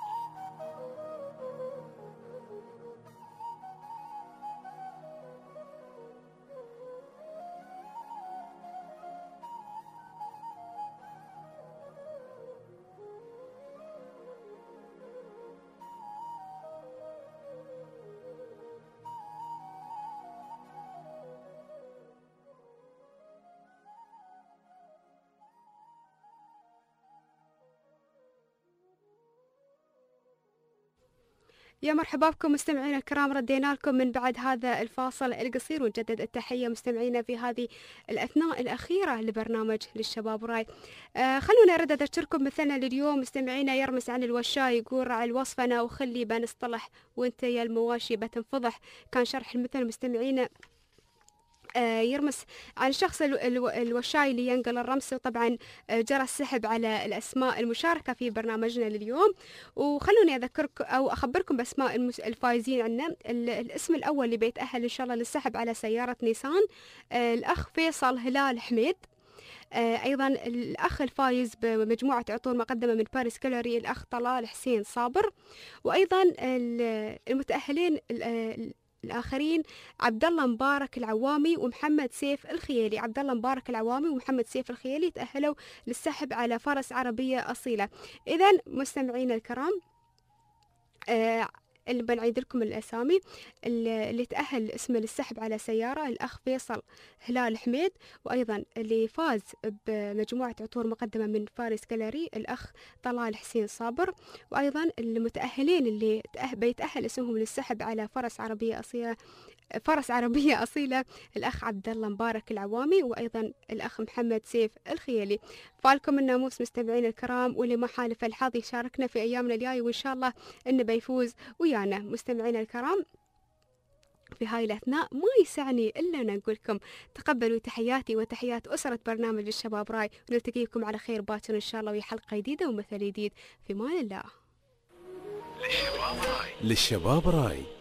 يا مرحبا بكم مستمعينا الكرام، ردينا لكم من بعد هذا الفاصل القصير ونجدد التحية مستمعينا في هذه الأثناء الأخيرة لبرنامج للشباب راي. خلونا أرد أذكركم مثلنا لليوم مستمعينا. يرمس عن الوشاي يقول راعي الوصفة أنا وخلي بنصطلح وانت يا المواشي بتنفضح. كان شرح المثل مستمعينا يرمس عن شخص الوشاي اللي ينقل الرمس، وطبعا جرى السحب على الأسماء المشاركة في برنامجنا لليوم. وخلوني أذكركم أو أخبركم بأسماء الفائزين عنا. الاسم الأول اللي بيتأهل إن شاء الله للسحب على سيارة نيسان الأخ فيصل هلال حميد. أيضا الأخ الفايز بمجموعة عطور مقدمة من باريس كالوري الأخ طلال حسين صابر. وأيضا المتأهلين الآخرين عبد الله مبارك العوامي ومحمد سيف الخيالي. عبد الله مبارك العوامي ومحمد سيف الخيالي تأهلوا للسحب على فرس عربية أصيلة. إذن مستمعين الكرام اللي بنعيد لكم الأسامي اللي تأهل اسمه للسحب على سيارة الأخ فيصل هلال حميد، وأيضا اللي فاز بمجموعة عطور مقدمة من فارس كالوري الأخ طلال حسين صابر. وأيضا المتأهلين اللي بيتأهل اسمهم للسحب على فرس عربية أصيلة فرس عربية أصيلة الأخ عبد الله مبارك العوامي، وأيضا الأخ محمد سيف الخيلي. فالكم الناموس مستمعين الكرام، واللي ما حالف الحظ يشاركنا في أيامنا الجاية، وإن شاء الله إنه بيفوز ويانا. مستمعين الكرام، في هاي الأثناء ما يسعني إلا أن أقول لكم تقبلوا تحياتي وتحيات أسرة برنامج الشباب راي، ونلتقيكم على خير باكر إن شاء الله، وهي حلقة جديدة ومثل جديد. في مان الله. للشباب راي